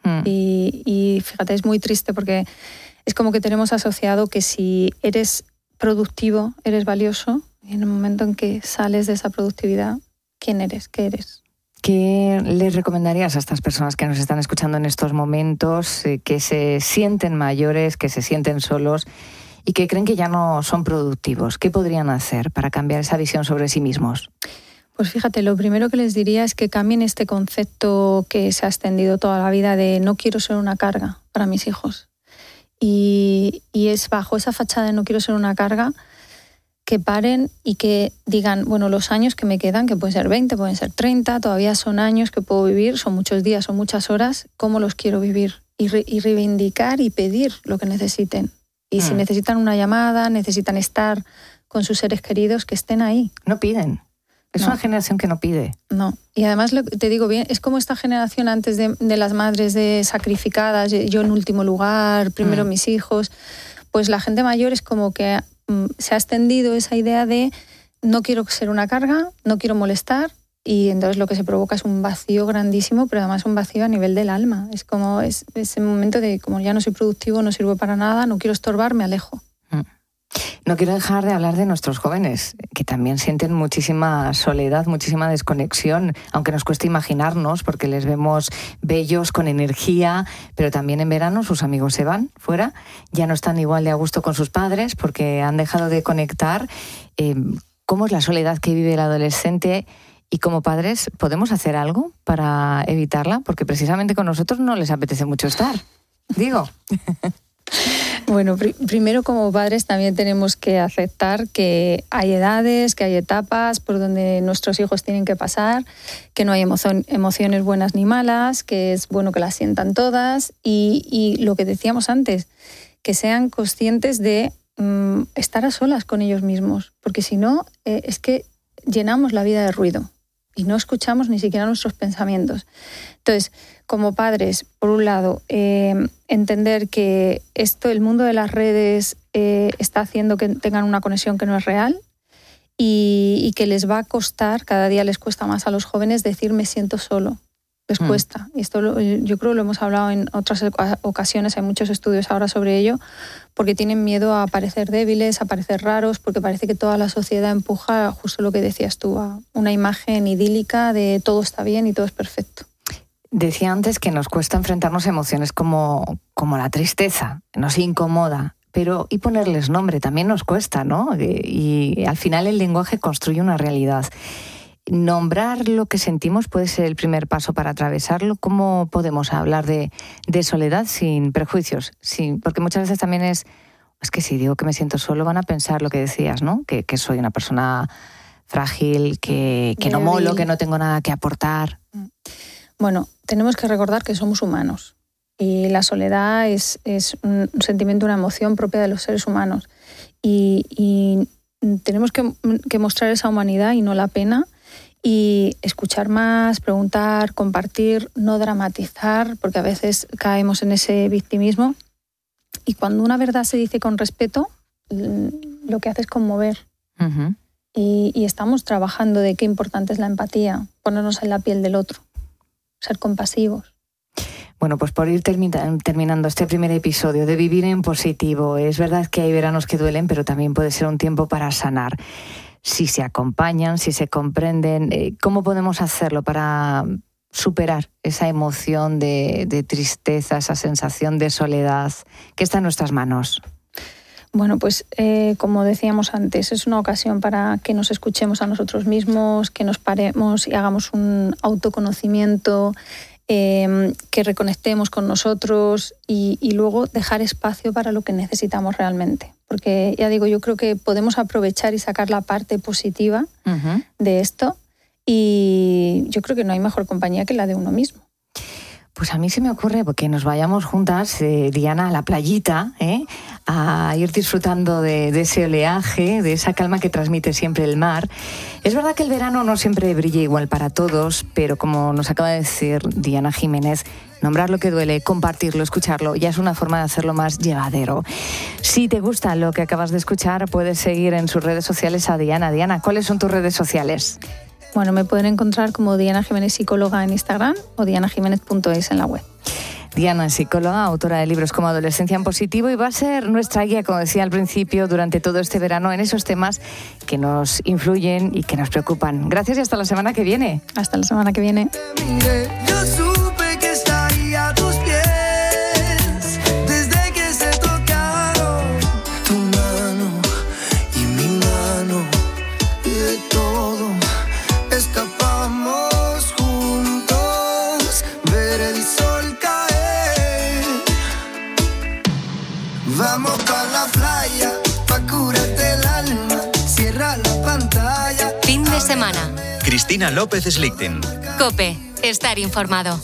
Y fíjate, es muy triste porque es como que tenemos asociado que si eres productivo, eres valioso, y en el momento en que sales de esa productividad, ¿quién eres? ¿Qué eres? ¿Qué les recomendarías a estas personas que nos están escuchando en estos momentos, que se sienten mayores, que se sienten solos y que creen que ya no son productivos? ¿Qué podrían hacer para cambiar esa visión sobre sí mismos? Pues fíjate, lo primero que les diría es que cambien este concepto que se ha extendido toda la vida de no quiero ser una carga para mis hijos. Y es bajo esa fachada de no quiero ser una carga que paren y que digan, bueno, los años que me quedan, que pueden ser 20, pueden ser 30, todavía son años que puedo vivir, son muchos días, son muchas horas, ¿cómo los quiero vivir? Y reivindicar y pedir lo que necesiten. Y si necesitan una llamada, necesitan estar con sus seres queridos, que estén ahí. No piden. Es una generación que no pide. No. Y además, te digo bien, es como esta generación antes de las madres de sacrificadas, yo en último lugar, primero mis hijos. Pues la gente mayor es como que se ha extendido esa idea de no quiero ser una carga, no quiero molestar, y entonces lo que se provoca es un vacío grandísimo, pero además un vacío a nivel del alma. Es como ese momento de como ya no soy productivo, no sirvo para nada, no quiero estorbar, me alejo. No quiero dejar de hablar de nuestros jóvenes, que también sienten muchísima soledad, muchísima desconexión, aunque nos cueste imaginarnos, porque les vemos bellos, con energía, pero también en verano sus amigos se van fuera, ya no están igual de a gusto con sus padres porque han dejado de conectar. ¿Cómo es la soledad que vive el adolescente? Y como padres, ¿podemos hacer algo para evitarla? Porque precisamente con nosotros no les apetece mucho estar, digo. Bueno, primero como padres también tenemos que aceptar que hay edades, que hay etapas por donde nuestros hijos tienen que pasar, que no hay emociones buenas ni malas, que es bueno que las sientan todas y lo que decíamos antes, que sean conscientes de estar a solas con ellos mismos, porque si no es que llenamos la vida de ruido y no escuchamos ni siquiera nuestros pensamientos. Entonces, como padres, por un lado, entender que el mundo de las redes está haciendo que tengan una conexión que no es real y que les va a costar, cada día les cuesta más a los jóvenes decir me siento solo. Les cuesta. Y esto yo creo que lo hemos hablado en otras ocasiones, hay muchos estudios ahora sobre ello, porque tienen miedo a parecer débiles, a parecer raros, porque parece que toda la sociedad empuja justo lo que decías tú, a una imagen idílica de todo está bien y todo es perfecto. Decía antes que nos cuesta enfrentarnos a emociones como la tristeza, nos incomoda, pero y ponerles nombre también nos cuesta, ¿no? Y al final el lenguaje construye una realidad. Nombrar lo que sentimos puede ser el primer paso para atravesarlo. ¿Cómo podemos hablar de soledad sin prejuicios? Porque muchas veces también es que si digo que me siento solo van a pensar lo que decías, ¿no? Que soy una persona frágil, que no molo, que no tengo nada que aportar. Bueno, tenemos que recordar que somos humanos y la soledad es un sentimiento, una emoción propia de los seres humanos y tenemos que mostrar esa humanidad y no la pena Y escuchar más, preguntar, compartir, no dramatizar, porque a veces caemos en ese victimismo. Y cuando una verdad se dice con respeto, lo que hace es conmover. Uh-huh. Y estamos trabajando de qué importante es la empatía, ponernos en la piel del otro, ser compasivos. Bueno, pues por ir terminando este primer episodio de Vivir en Positivo, es verdad que hay veranos que duelen, pero también puede ser un tiempo para sanar. Si se acompañan, si se comprenden, ¿cómo podemos hacerlo para superar esa emoción de tristeza, esa sensación de soledad que está en nuestras manos? Bueno, pues como decíamos antes, es una ocasión para que nos escuchemos a nosotros mismos, que nos paremos y hagamos un autoconocimiento, que reconectemos con nosotros y luego dejar espacio para lo que necesitamos realmente. Porque ya digo, yo creo que podemos aprovechar y sacar la parte positiva de esto y yo creo que no hay mejor compañía que la de uno mismo. Pues a mí se me ocurre que nos vayamos juntas, Diana, a la playita, a ir disfrutando de ese oleaje, de esa calma que transmite siempre el mar. Es verdad que el verano no siempre brilla igual para todos, pero como nos acaba de decir Diana Jiménez, nombrar lo que duele, compartirlo, escucharlo, ya es una forma de hacerlo más llevadero. Si te gusta lo que acabas de escuchar, puedes seguir en sus redes sociales a Diana. Diana, ¿cuáles son tus redes sociales? Bueno, me pueden encontrar como Diana Jiménez Psicóloga en Instagram o dianajiménez.es en la web. Diana es psicóloga, autora de libros como Adolescencia en Positivo y va a ser nuestra guía, como decía al principio, durante todo este verano en esos temas que nos influyen y que nos preocupan. Gracias y hasta la semana que viene. Hasta la semana que viene. Yo supe que estaría a tus pies desde que se tocaron tu mano y mi mano y de todo escapamos juntos, ver el sol caer. Vamos pa' la playa, pa' curarte el alma, cierra la pantalla. Fin de semana. Cristina López Slichting. COPE. Estar informado.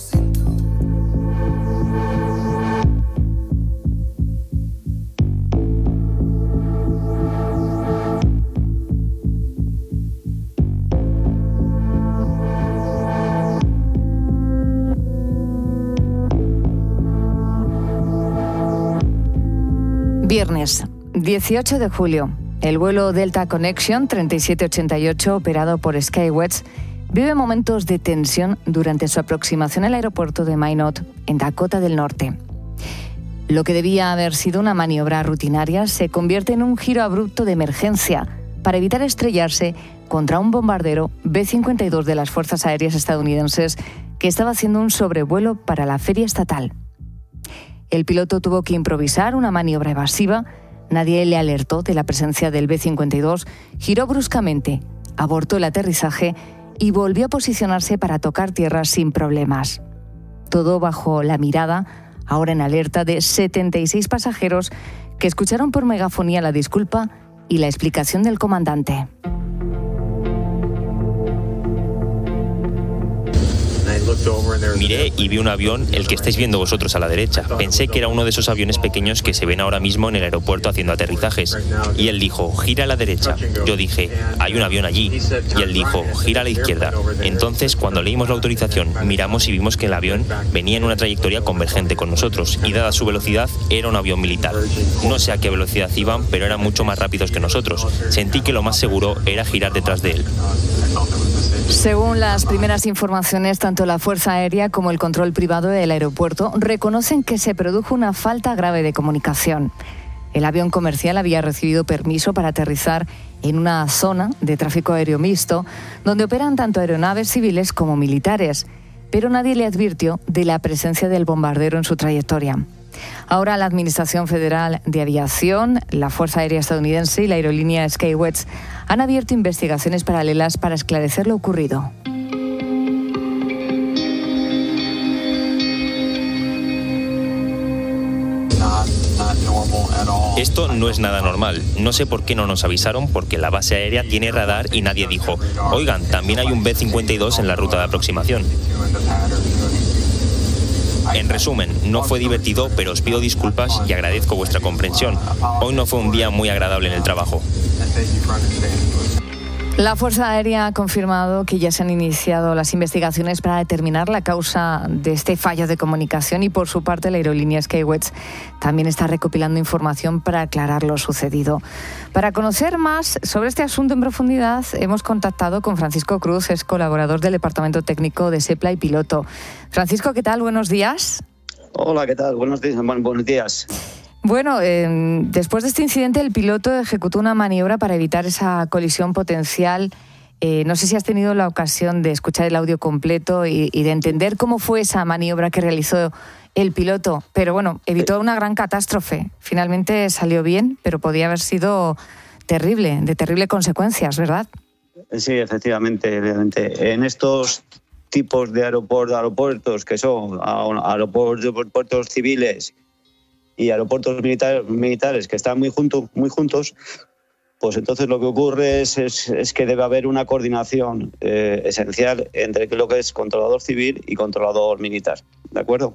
Viernes, 18 de julio. El vuelo Delta Connection 3788, operado por SkyWest, vive momentos de tensión durante su aproximación al aeropuerto de Minot, en Dakota del Norte. Lo que debía haber sido una maniobra rutinaria se convierte en un giro abrupto de emergencia para evitar estrellarse contra un bombardero B-52 de las Fuerzas Aéreas estadounidenses que estaba haciendo un sobrevuelo para la feria estatal. El piloto tuvo que improvisar una maniobra evasiva, nadie le alertó de la presencia del B-52, giró bruscamente, abortó el aterrizaje y volvió a posicionarse para tocar tierra sin problemas. Todo bajo la mirada, ahora en alerta, de 76 pasajeros que escucharon por megafonía la disculpa y la explicación del comandante. Miré y vi un avión, el que estáis viendo vosotros a la derecha. Pensé que era uno de esos aviones pequeños que se ven ahora mismo en el aeropuerto haciendo aterrizajes. Y él dijo, gira a la derecha. Yo dije, hay un avión allí. Y él dijo, gira a la izquierda. Entonces, cuando leímos la autorización, miramos y vimos que el avión venía en una trayectoria convergente con nosotros. Y dada su velocidad, era un avión militar. No sé a qué velocidad iban, pero eran mucho más rápidos que nosotros. Sentí que lo más seguro era girar detrás de él. Según las primeras informaciones, tanto la Fuerza Aérea como el control privado del aeropuerto reconocen que se produjo una falta grave de comunicación. El avión comercial había recibido permiso para aterrizar en una zona de tráfico aéreo mixto, donde operan tanto aeronaves civiles como militares, pero nadie le advirtió de la presencia del bombardero en su trayectoria. Ahora la Administración Federal de Aviación, la Fuerza Aérea Estadounidense y la aerolínea SkyWest han abierto investigaciones paralelas para esclarecer lo ocurrido. Esto no es nada normal. No sé por qué no nos avisaron, porque la base aérea tiene radar y nadie dijo, oigan, también hay un B-52 en la ruta de aproximación. En resumen, no fue divertido, pero os pido disculpas y agradezco vuestra comprensión. Hoy no fue un día muy agradable en el trabajo. La Fuerza Aérea ha confirmado que ya se han iniciado las investigaciones para determinar la causa de este fallo de comunicación y por su parte la aerolínea SkyWest también está recopilando información para aclarar lo sucedido. Para conocer más sobre este asunto en profundidad hemos contactado con Francisco Cruz, es colaborador del Departamento Técnico de SEPLA y piloto. Francisco, ¿qué tal? Buenos días. Hola, ¿qué tal? Buenos días. Bueno, después de este incidente el piloto ejecutó una maniobra para evitar esa colisión potencial. No sé si has tenido la ocasión de escuchar el audio completo y de entender cómo fue esa maniobra que realizó el piloto, pero bueno, evitó una gran catástrofe. Finalmente salió bien, pero podía haber sido terrible, de terribles consecuencias, ¿verdad? Sí, efectivamente. En estos tipos de aeropuertos que son aeropuertos civiles y aeropuertos militares que están muy juntos, pues entonces lo que ocurre es que debe haber una coordinación esencial entre lo que es controlador civil y controlador militar, ¿de acuerdo?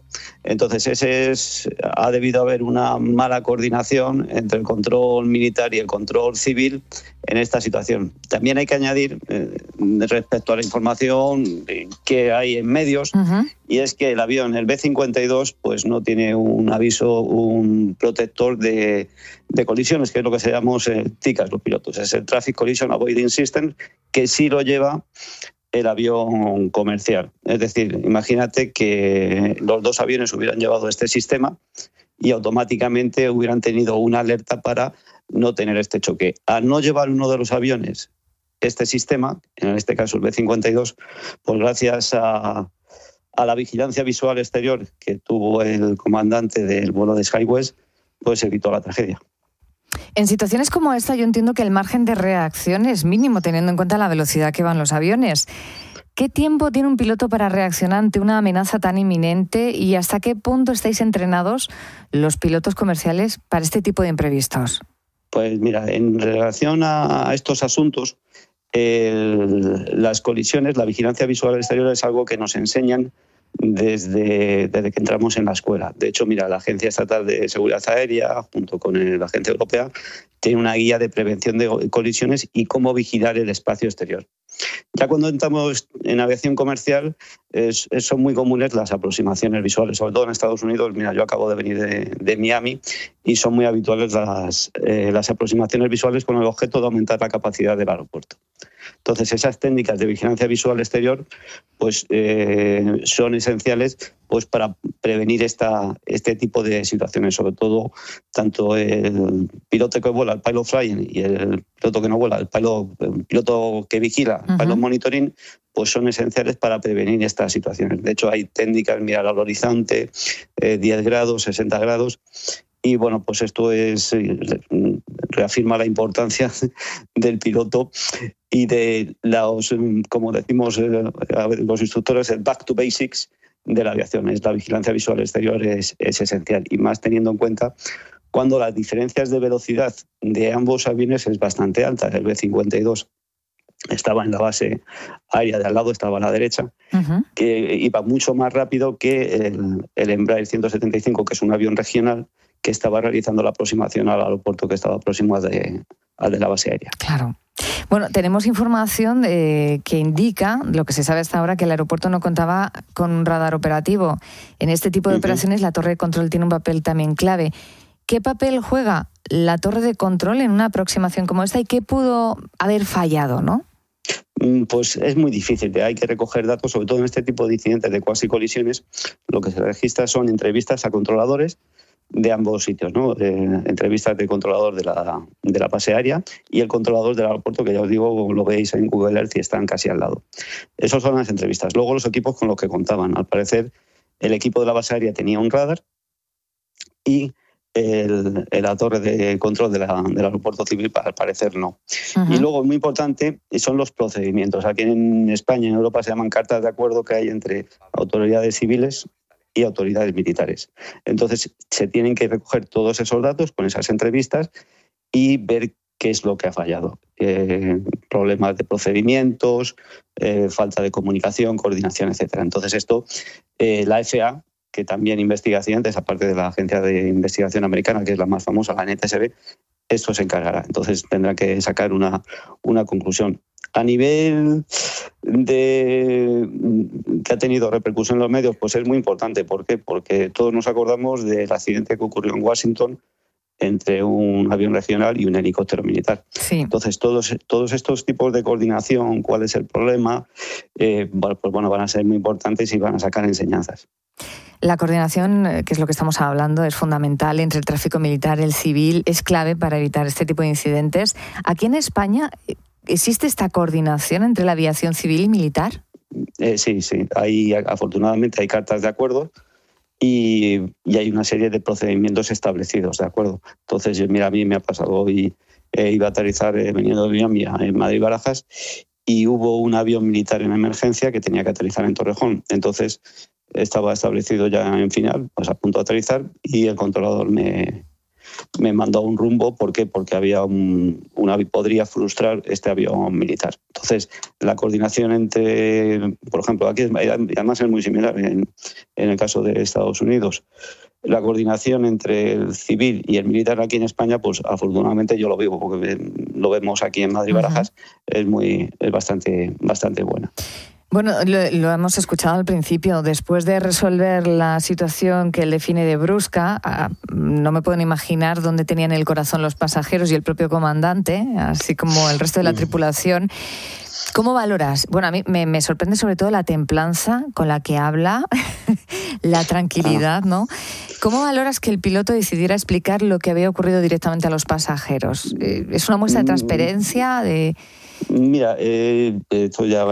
Entonces ha debido haber una mala coordinación entre el control militar y el control civil en esta situación. También hay que añadir respecto a la información que hay en medios, y es que el avión, el B-52, pues no tiene un aviso, un protector de colisiones, que es lo que se llama TICAS los pilotos, es el Traffic Collision Avoiding System, que sí lo lleva el avión comercial. Es decir, imagínate que los dos aviones hubieran llevado este sistema y automáticamente hubieran tenido una alerta para no tener este choque. Al no llevar uno de los aviones este sistema, en este caso el B-52, pues gracias a la vigilancia visual exterior que tuvo el comandante del vuelo de SkyWest, pues evitó la tragedia. En situaciones como esta yo entiendo que el margen de reacción es mínimo teniendo en cuenta la velocidad que van los aviones. ¿Qué tiempo tiene un piloto para reaccionar ante una amenaza tan inminente y hasta qué punto estáis entrenados los pilotos comerciales para este tipo de imprevistos? Pues mira, en relación a estos asuntos, las colisiones, la vigilancia visual exterior es algo que nos enseñan desde que entramos en la escuela. De hecho, mira, la Agencia Estatal de Seguridad Aérea, junto con la Agencia Europea, tiene una guía de prevención de colisiones y cómo vigilar el espacio exterior. Ya cuando entramos en aviación comercial, son muy comunes las aproximaciones visuales, sobre todo en Estados Unidos. Mira, yo acabo de venir de Miami y son muy habituales las aproximaciones visuales con el objeto de aumentar la capacidad del aeropuerto. Entonces, esas técnicas de vigilancia visual exterior pues, son esenciales pues, para prevenir este tipo de situaciones, sobre todo tanto el piloto que vuela, el pilot flying, y el piloto que no vuela, el piloto que vigila, el pilot monitoring, pues son esenciales para prevenir estas situaciones. De hecho, hay técnicas, mirar al horizonte, 10 grados, 60 grados, y bueno, pues esto reafirma la importancia del piloto y de como decimos los instructores, el back to basics de la aviación. La vigilancia visual exterior es esencial, y más teniendo en cuenta cuando las diferencias de velocidad de ambos aviones es bastante alta. El B-52 estaba en la base aérea de al lado, estaba a la derecha, que iba mucho más rápido que el Embraer 175, que es un avión regional, que estaba realizando la aproximación al aeropuerto que estaba próximo al de la base aérea. Claro. Bueno, tenemos información que indica, lo que se sabe hasta ahora, que el aeropuerto no contaba con un radar operativo. En este tipo de operaciones la torre de control tiene un papel también clave. ¿Qué papel juega la torre de control en una aproximación como esta y qué pudo haber fallado, no? Pues es muy difícil, hay que recoger datos, sobre todo en este tipo de incidentes de cuasi colisiones. Lo que se registra son entrevistas a controladores de ambos sitios, ¿no? Entrevistas del controlador de la base aérea y el controlador del aeropuerto, que ya os digo, lo veis en Google Earth y están casi al lado. Esas son las entrevistas. Luego los equipos con los que contaban. Al parecer, el equipo de la base aérea tenía un radar y la torre de control del aeropuerto civil, al parecer, no. Y luego, muy importante, son los procedimientos. Aquí en España y en Europa se llaman cartas de acuerdo que hay entre autoridades civiles y autoridades militares. Entonces, se tienen que recoger todos esos datos con esas entrevistas y ver qué es lo que ha fallado. Problemas de procedimientos, falta de comunicación, coordinación, etc. Entonces, esto, la FAA, que también investiga accidentes, aparte de la agencia de investigación americana, que es la más famosa, la NTSB, esto se encargará. Entonces, tendrá que sacar una conclusión. A nivel de que ha tenido repercusión en los medios, pues es muy importante. ¿Por qué? Porque todos nos acordamos del accidente que ocurrió en Washington entre un avión regional y un helicóptero militar. Sí. Entonces, todos estos tipos de coordinación, cuál es el problema, van a ser muy importantes y van a sacar enseñanzas. La coordinación, que es lo que estamos hablando, es fundamental entre el tráfico militar y el civil, es clave para evitar este tipo de incidentes. Aquí en España, ¿existe esta coordinación entre la aviación civil y militar? Sí. Afortunadamente hay cartas de acuerdo y hay una serie de procedimientos establecidos, ¿de acuerdo? Entonces, a mí me ha pasado hoy, iba a aterrizar veniendo de en Madrid-Barajas, y hubo un avión militar en emergencia que tenía que aterrizar en Torrejón. Entonces, estaba establecido ya en final, pues a punto de aterrizar, y el controlador me mandó un rumbo. ¿Por qué? Porque había podría frustrar este avión militar. Entonces, la coordinación entre, por ejemplo, aquí además es muy similar en el caso de Estados Unidos. La coordinación entre el civil y el militar aquí en España, pues afortunadamente yo lo vivo, porque lo vemos aquí en Madrid-Barajas, es bastante buena. Bueno, lo hemos escuchado al principio. Después de resolver la situación que el define de brusca, no me puedo imaginar dónde tenían el corazón los pasajeros y el propio comandante, así como el resto de la tripulación. ¿Cómo valoras? Bueno, a mí me sorprende sobre todo la templanza con la que habla, la tranquilidad, ¿no? ¿Cómo valoras que el piloto decidiera explicar lo que había ocurrido directamente a los pasajeros? ¿Es una muestra de transparencia? Mira, esto ya...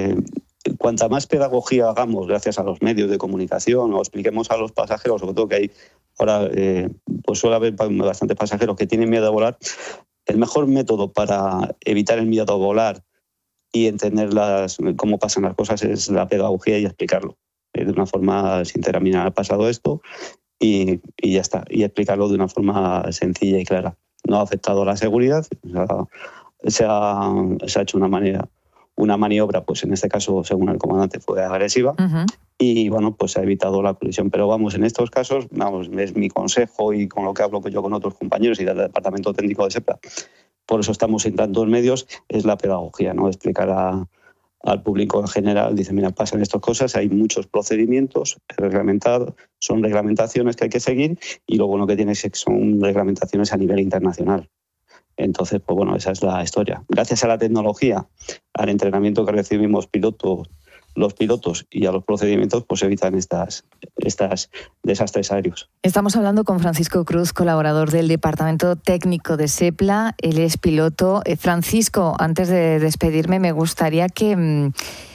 Cuanta más pedagogía hagamos gracias a los medios de comunicación o expliquemos a los pasajeros, sobre todo que hay ahora, pues suele haber bastantes pasajeros que tienen miedo a volar, el mejor método para evitar el miedo a volar y entender cómo pasan las cosas es la pedagogía y explicarlo de una forma sincera. Mira, ha pasado esto y ya está, y explicarlo de una forma sencilla y clara. No ha afectado a la seguridad, se ha hecho una maniobra, pues en este caso, según el comandante, fue agresiva, y pues se ha evitado la colisión. Pero en estos casos, es mi consejo, y con lo que hablo yo con otros compañeros y del Departamento Técnico de SEPLA, por eso estamos en tantos medios, es la pedagogía, ¿no? Explicar al público en general, dice, mira, pasan estas cosas, hay muchos procedimientos reglamentados, son reglamentaciones que hay que seguir, y lo bueno que tiene es que son reglamentaciones a nivel internacional. Entonces, esa es la historia. Gracias a la tecnología, al entrenamiento que recibimos los pilotos y a los procedimientos, pues evitan estas desastres aéreos. Estamos hablando con Francisco Cruz, colaborador del Departamento Técnico de SEPLA. Él es piloto. Francisco, antes de despedirme, me gustaría que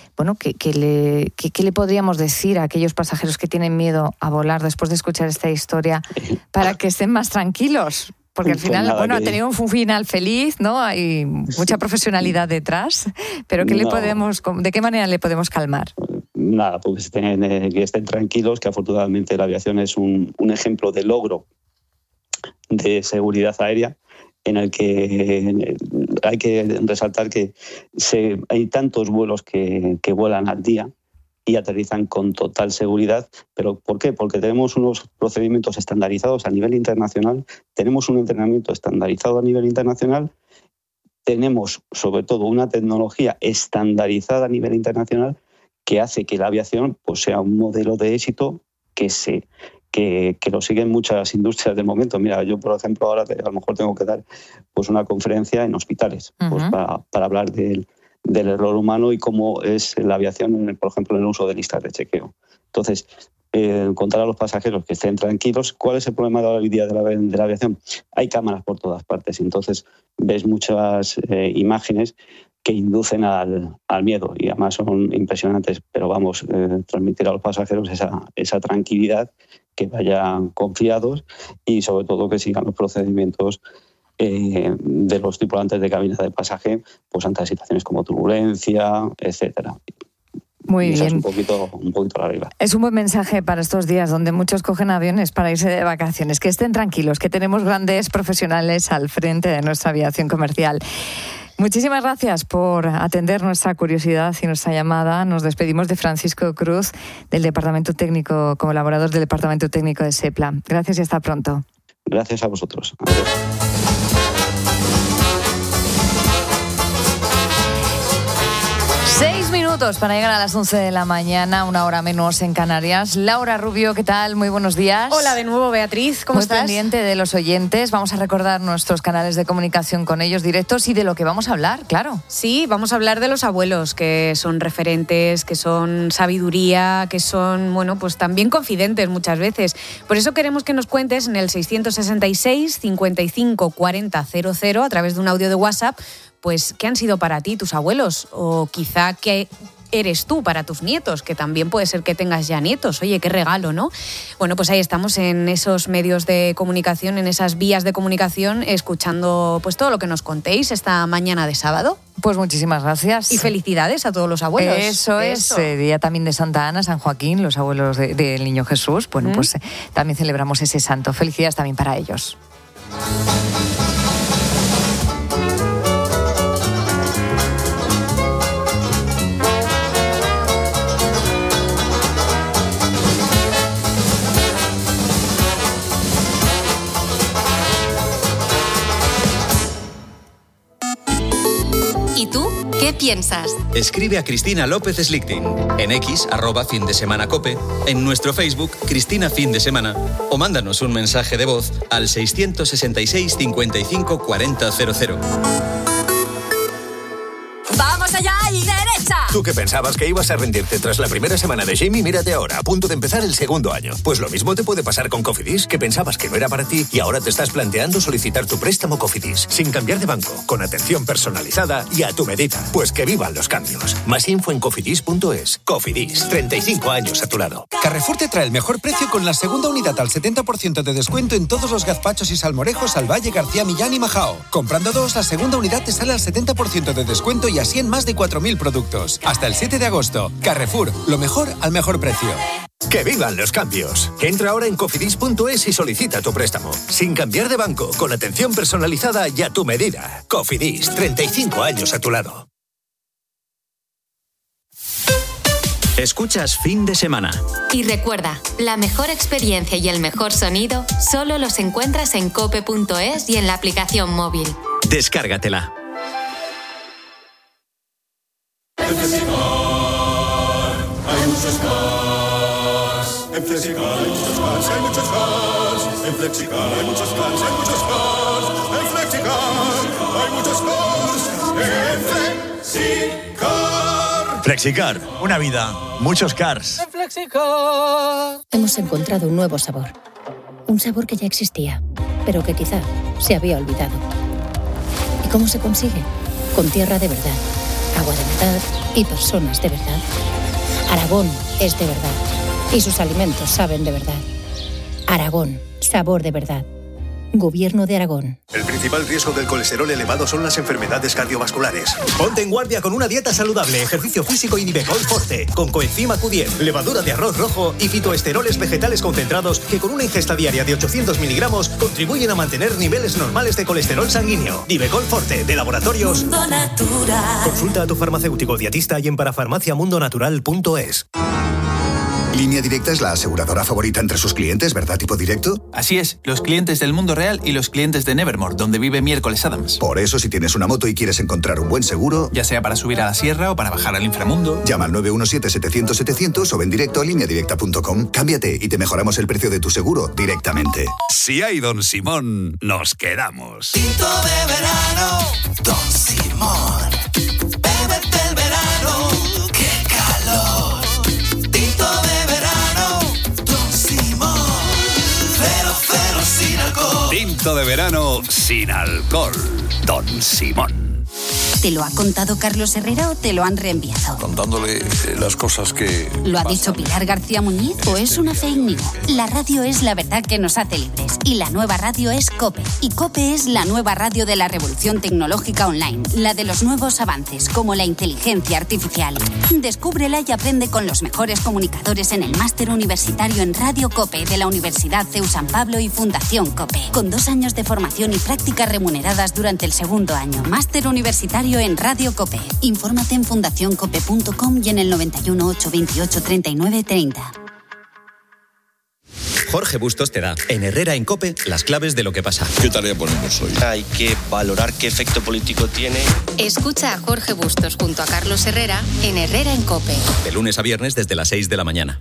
le podríamos decir a aquellos pasajeros que tienen miedo a volar después de escuchar esta historia para que estén más tranquilos. Porque al final, ha tenido un final feliz, ¿no? Hay mucha profesionalidad detrás, pero ¿de qué manera le podemos calmar? Nada, pues que estén tranquilos, que afortunadamente la aviación es un ejemplo de logro de seguridad aérea, en el que hay que resaltar que hay tantos vuelos que vuelan al día y aterrizan con total seguridad. ¿Pero por qué? Porque tenemos unos procedimientos estandarizados a nivel internacional, tenemos un entrenamiento estandarizado a nivel internacional, tenemos sobre todo una tecnología estandarizada a nivel internacional que hace que la aviación sea un modelo de éxito que lo siguen muchas industrias del momento. Mira, yo por ejemplo ahora a lo mejor tengo que dar una conferencia en hospitales para hablar del error humano y cómo es la aviación, por ejemplo, en el uso de listas de chequeo. Entonces, contar a los pasajeros que estén tranquilos. ¿Cuál es el problema de hoy día de la aviación? Hay cámaras por todas partes, entonces ves muchas imágenes que inducen al miedo y además son impresionantes, pero transmitir a los pasajeros esa tranquilidad, que vayan confiados y sobre todo que sigan los procedimientos de los tripulantes de cabina de pasaje, ante situaciones como turbulencia, etcétera. Muy bien. Es un poquito la regla. Es un buen mensaje para estos días donde muchos cogen aviones para irse de vacaciones. Que estén tranquilos, que tenemos grandes profesionales al frente de nuestra aviación comercial. Muchísimas gracias por atender nuestra curiosidad y nuestra llamada. Nos despedimos de Francisco Cruz, del Departamento Técnico, colaborador del Departamento Técnico de SEPLA. Gracias y hasta pronto. Gracias a vosotros. Adiós. minutos para llegar a las 11 de la mañana, una hora menos en Canarias. Laura Rubio, ¿qué tal? Muy buenos días. Hola de nuevo, Beatriz, ¿cómo estás? Muy pendiente de los oyentes. Vamos a recordar nuestros canales de comunicación con ellos directos y de lo que vamos a hablar, claro. Sí, vamos a hablar de los abuelos, que son referentes, que son sabiduría, que son, bueno, pues también confidentes muchas veces. Por eso queremos que nos cuentes en el 666 55 40 00 a través de un audio de WhatsApp, pues qué han sido para ti tus abuelos, o quizá qué eres tú para tus nietos, que también puede ser que tengas ya nietos. Oye, qué regalo, ¿no? Bueno, pues ahí estamos en esos medios de comunicación, en esas vías de comunicación, escuchando pues todo lo que nos contéis esta mañana de sábado. Pues muchísimas gracias. Y felicidades a todos los abuelos. Eso es, día también de Santa Ana, San Joaquín, los abuelos del Niño Jesús. Bueno, pues también celebramos ese santo. Felicidades también para ellos. ¿Y tú qué piensas? Escribe a Cristina López Slichting en X, @findesemanacope, en nuestro Facebook, Cristina Fin de Semana, o mándanos un mensaje de voz al 666 55 40 00. ¡Vamos allá y derecha! Tú que pensabas que ibas a rendirte tras la primera semana de Jamie, mírate ahora, a punto de empezar el segundo año. Pues lo mismo te puede pasar con Cofidis, que pensabas que no era para ti y ahora te estás planteando solicitar tu préstamo Cofidis, sin cambiar de banco, con atención personalizada y a tu medida. Pues que vivan los cambios. Más info en cofidis.es. Cofidis, 35 años a tu lado. Carrefour te trae el mejor precio con la segunda unidad al 70% de descuento en todos los gazpachos y salmorejos al Valle, García Millán y Majao. Comprando dos, la segunda unidad te sale al 70% de descuento y así en más de 4.000 productos. Hasta el 7 de agosto. Carrefour, lo mejor al mejor precio. ¡Que vivan los cambios! Entra ahora en cofidis.es y solicita tu préstamo. Sin cambiar de banco, con atención personalizada y a tu medida. Cofidis, 35 años a tu lado. Escuchas Fin de Semana. Y recuerda, la mejor experiencia y el mejor sonido solo los encuentras en cope.es y en la aplicación móvil. Descárgatela. En Flexicar hay muchos cars. En Flexicar hay muchos cars, hay muchos cars. En Flexicar hay muchos cars, hay muchos cars. En Flexicar hay muchos cars. En Flexicar. Flexicar, una vida, muchos cars. En Flexicar. Hemos encontrado un nuevo sabor. Un sabor que ya existía, pero que quizá se había olvidado. ¿Y cómo se consigue? Con tierra de verdad, agua de verdad y personas de verdad. Aragón es de verdad y sus alimentos saben de verdad. Aragón, sabor de verdad. Gobierno de Aragón. El principal riesgo del colesterol elevado son las enfermedades cardiovasculares. Ponte en guardia con una dieta saludable, ejercicio físico y Nivecol Forte, con coenzima Q10, levadura de arroz rojo y fitoesteroles vegetales concentrados que con una ingesta diaria de 800 miligramos contribuyen a mantener niveles normales de colesterol sanguíneo. Nivecol Forte, de Laboratorios Mundo Natural. Consulta a tu farmacéutico dietista y en parafarmaciamundonatural.es. Línea Directa es la aseguradora favorita entre sus clientes, ¿verdad, tipo directo? Así es, los clientes del mundo real y los clientes de Nevermore, donde vive Miércoles Adams. Por eso, si tienes una moto y quieres encontrar un buen seguro, ya sea para subir a la sierra o para bajar al inframundo, llama al 917-700-700 o ven directo a lineadirecta.com. Cámbiate y te mejoramos el precio de tu seguro directamente. Si hay Don Simón, nos quedamos. Tinto de verano, Don Simón. Bébete el verano, qué calor. Tinto de verano, Don Simón. Cero sin alcohol. Tinto de verano sin alcohol. Don Simón. ¿Te lo ha contado Carlos Herrera o te lo han reenviado? Contándole las cosas que... ¿Lo ha dicho Pilar García Muñiz o es una fake news? La radio es la verdad que nos hace libres y la nueva radio es COPE. Y COPE es la nueva radio de la revolución tecnológica online, la de los nuevos avances, como la inteligencia artificial. Descúbrela y aprende con los mejores comunicadores en el máster universitario en Radio COPE de la Universidad CEU San Pablo y Fundación COPE, con 2 años de formación y prácticas remuneradas durante el segundo año. Máster universitario en Radio COPE. Infórmate en fundacioncope.com y en el 91 828 39 30. Jorge Bustos te da, en Herrera en COPE, las claves de lo que pasa. ¿Qué tarea ponemos hoy? Hay que valorar qué efecto político tiene. Escucha a Jorge Bustos junto a Carlos Herrera en Herrera en COPE. De lunes a viernes desde las 6 de la mañana.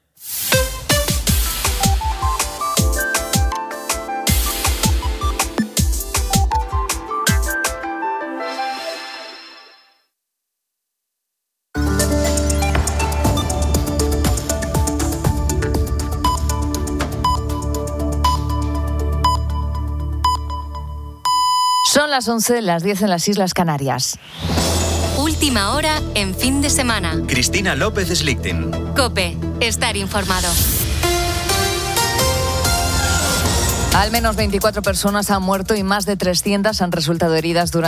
Son las 11, las 10 en las Islas Canarias. Última hora en fin de semana. Cristina López Slichting. COPE. Estar informado. Al menos 24 personas han muerto y más de 300 han resultado heridas durante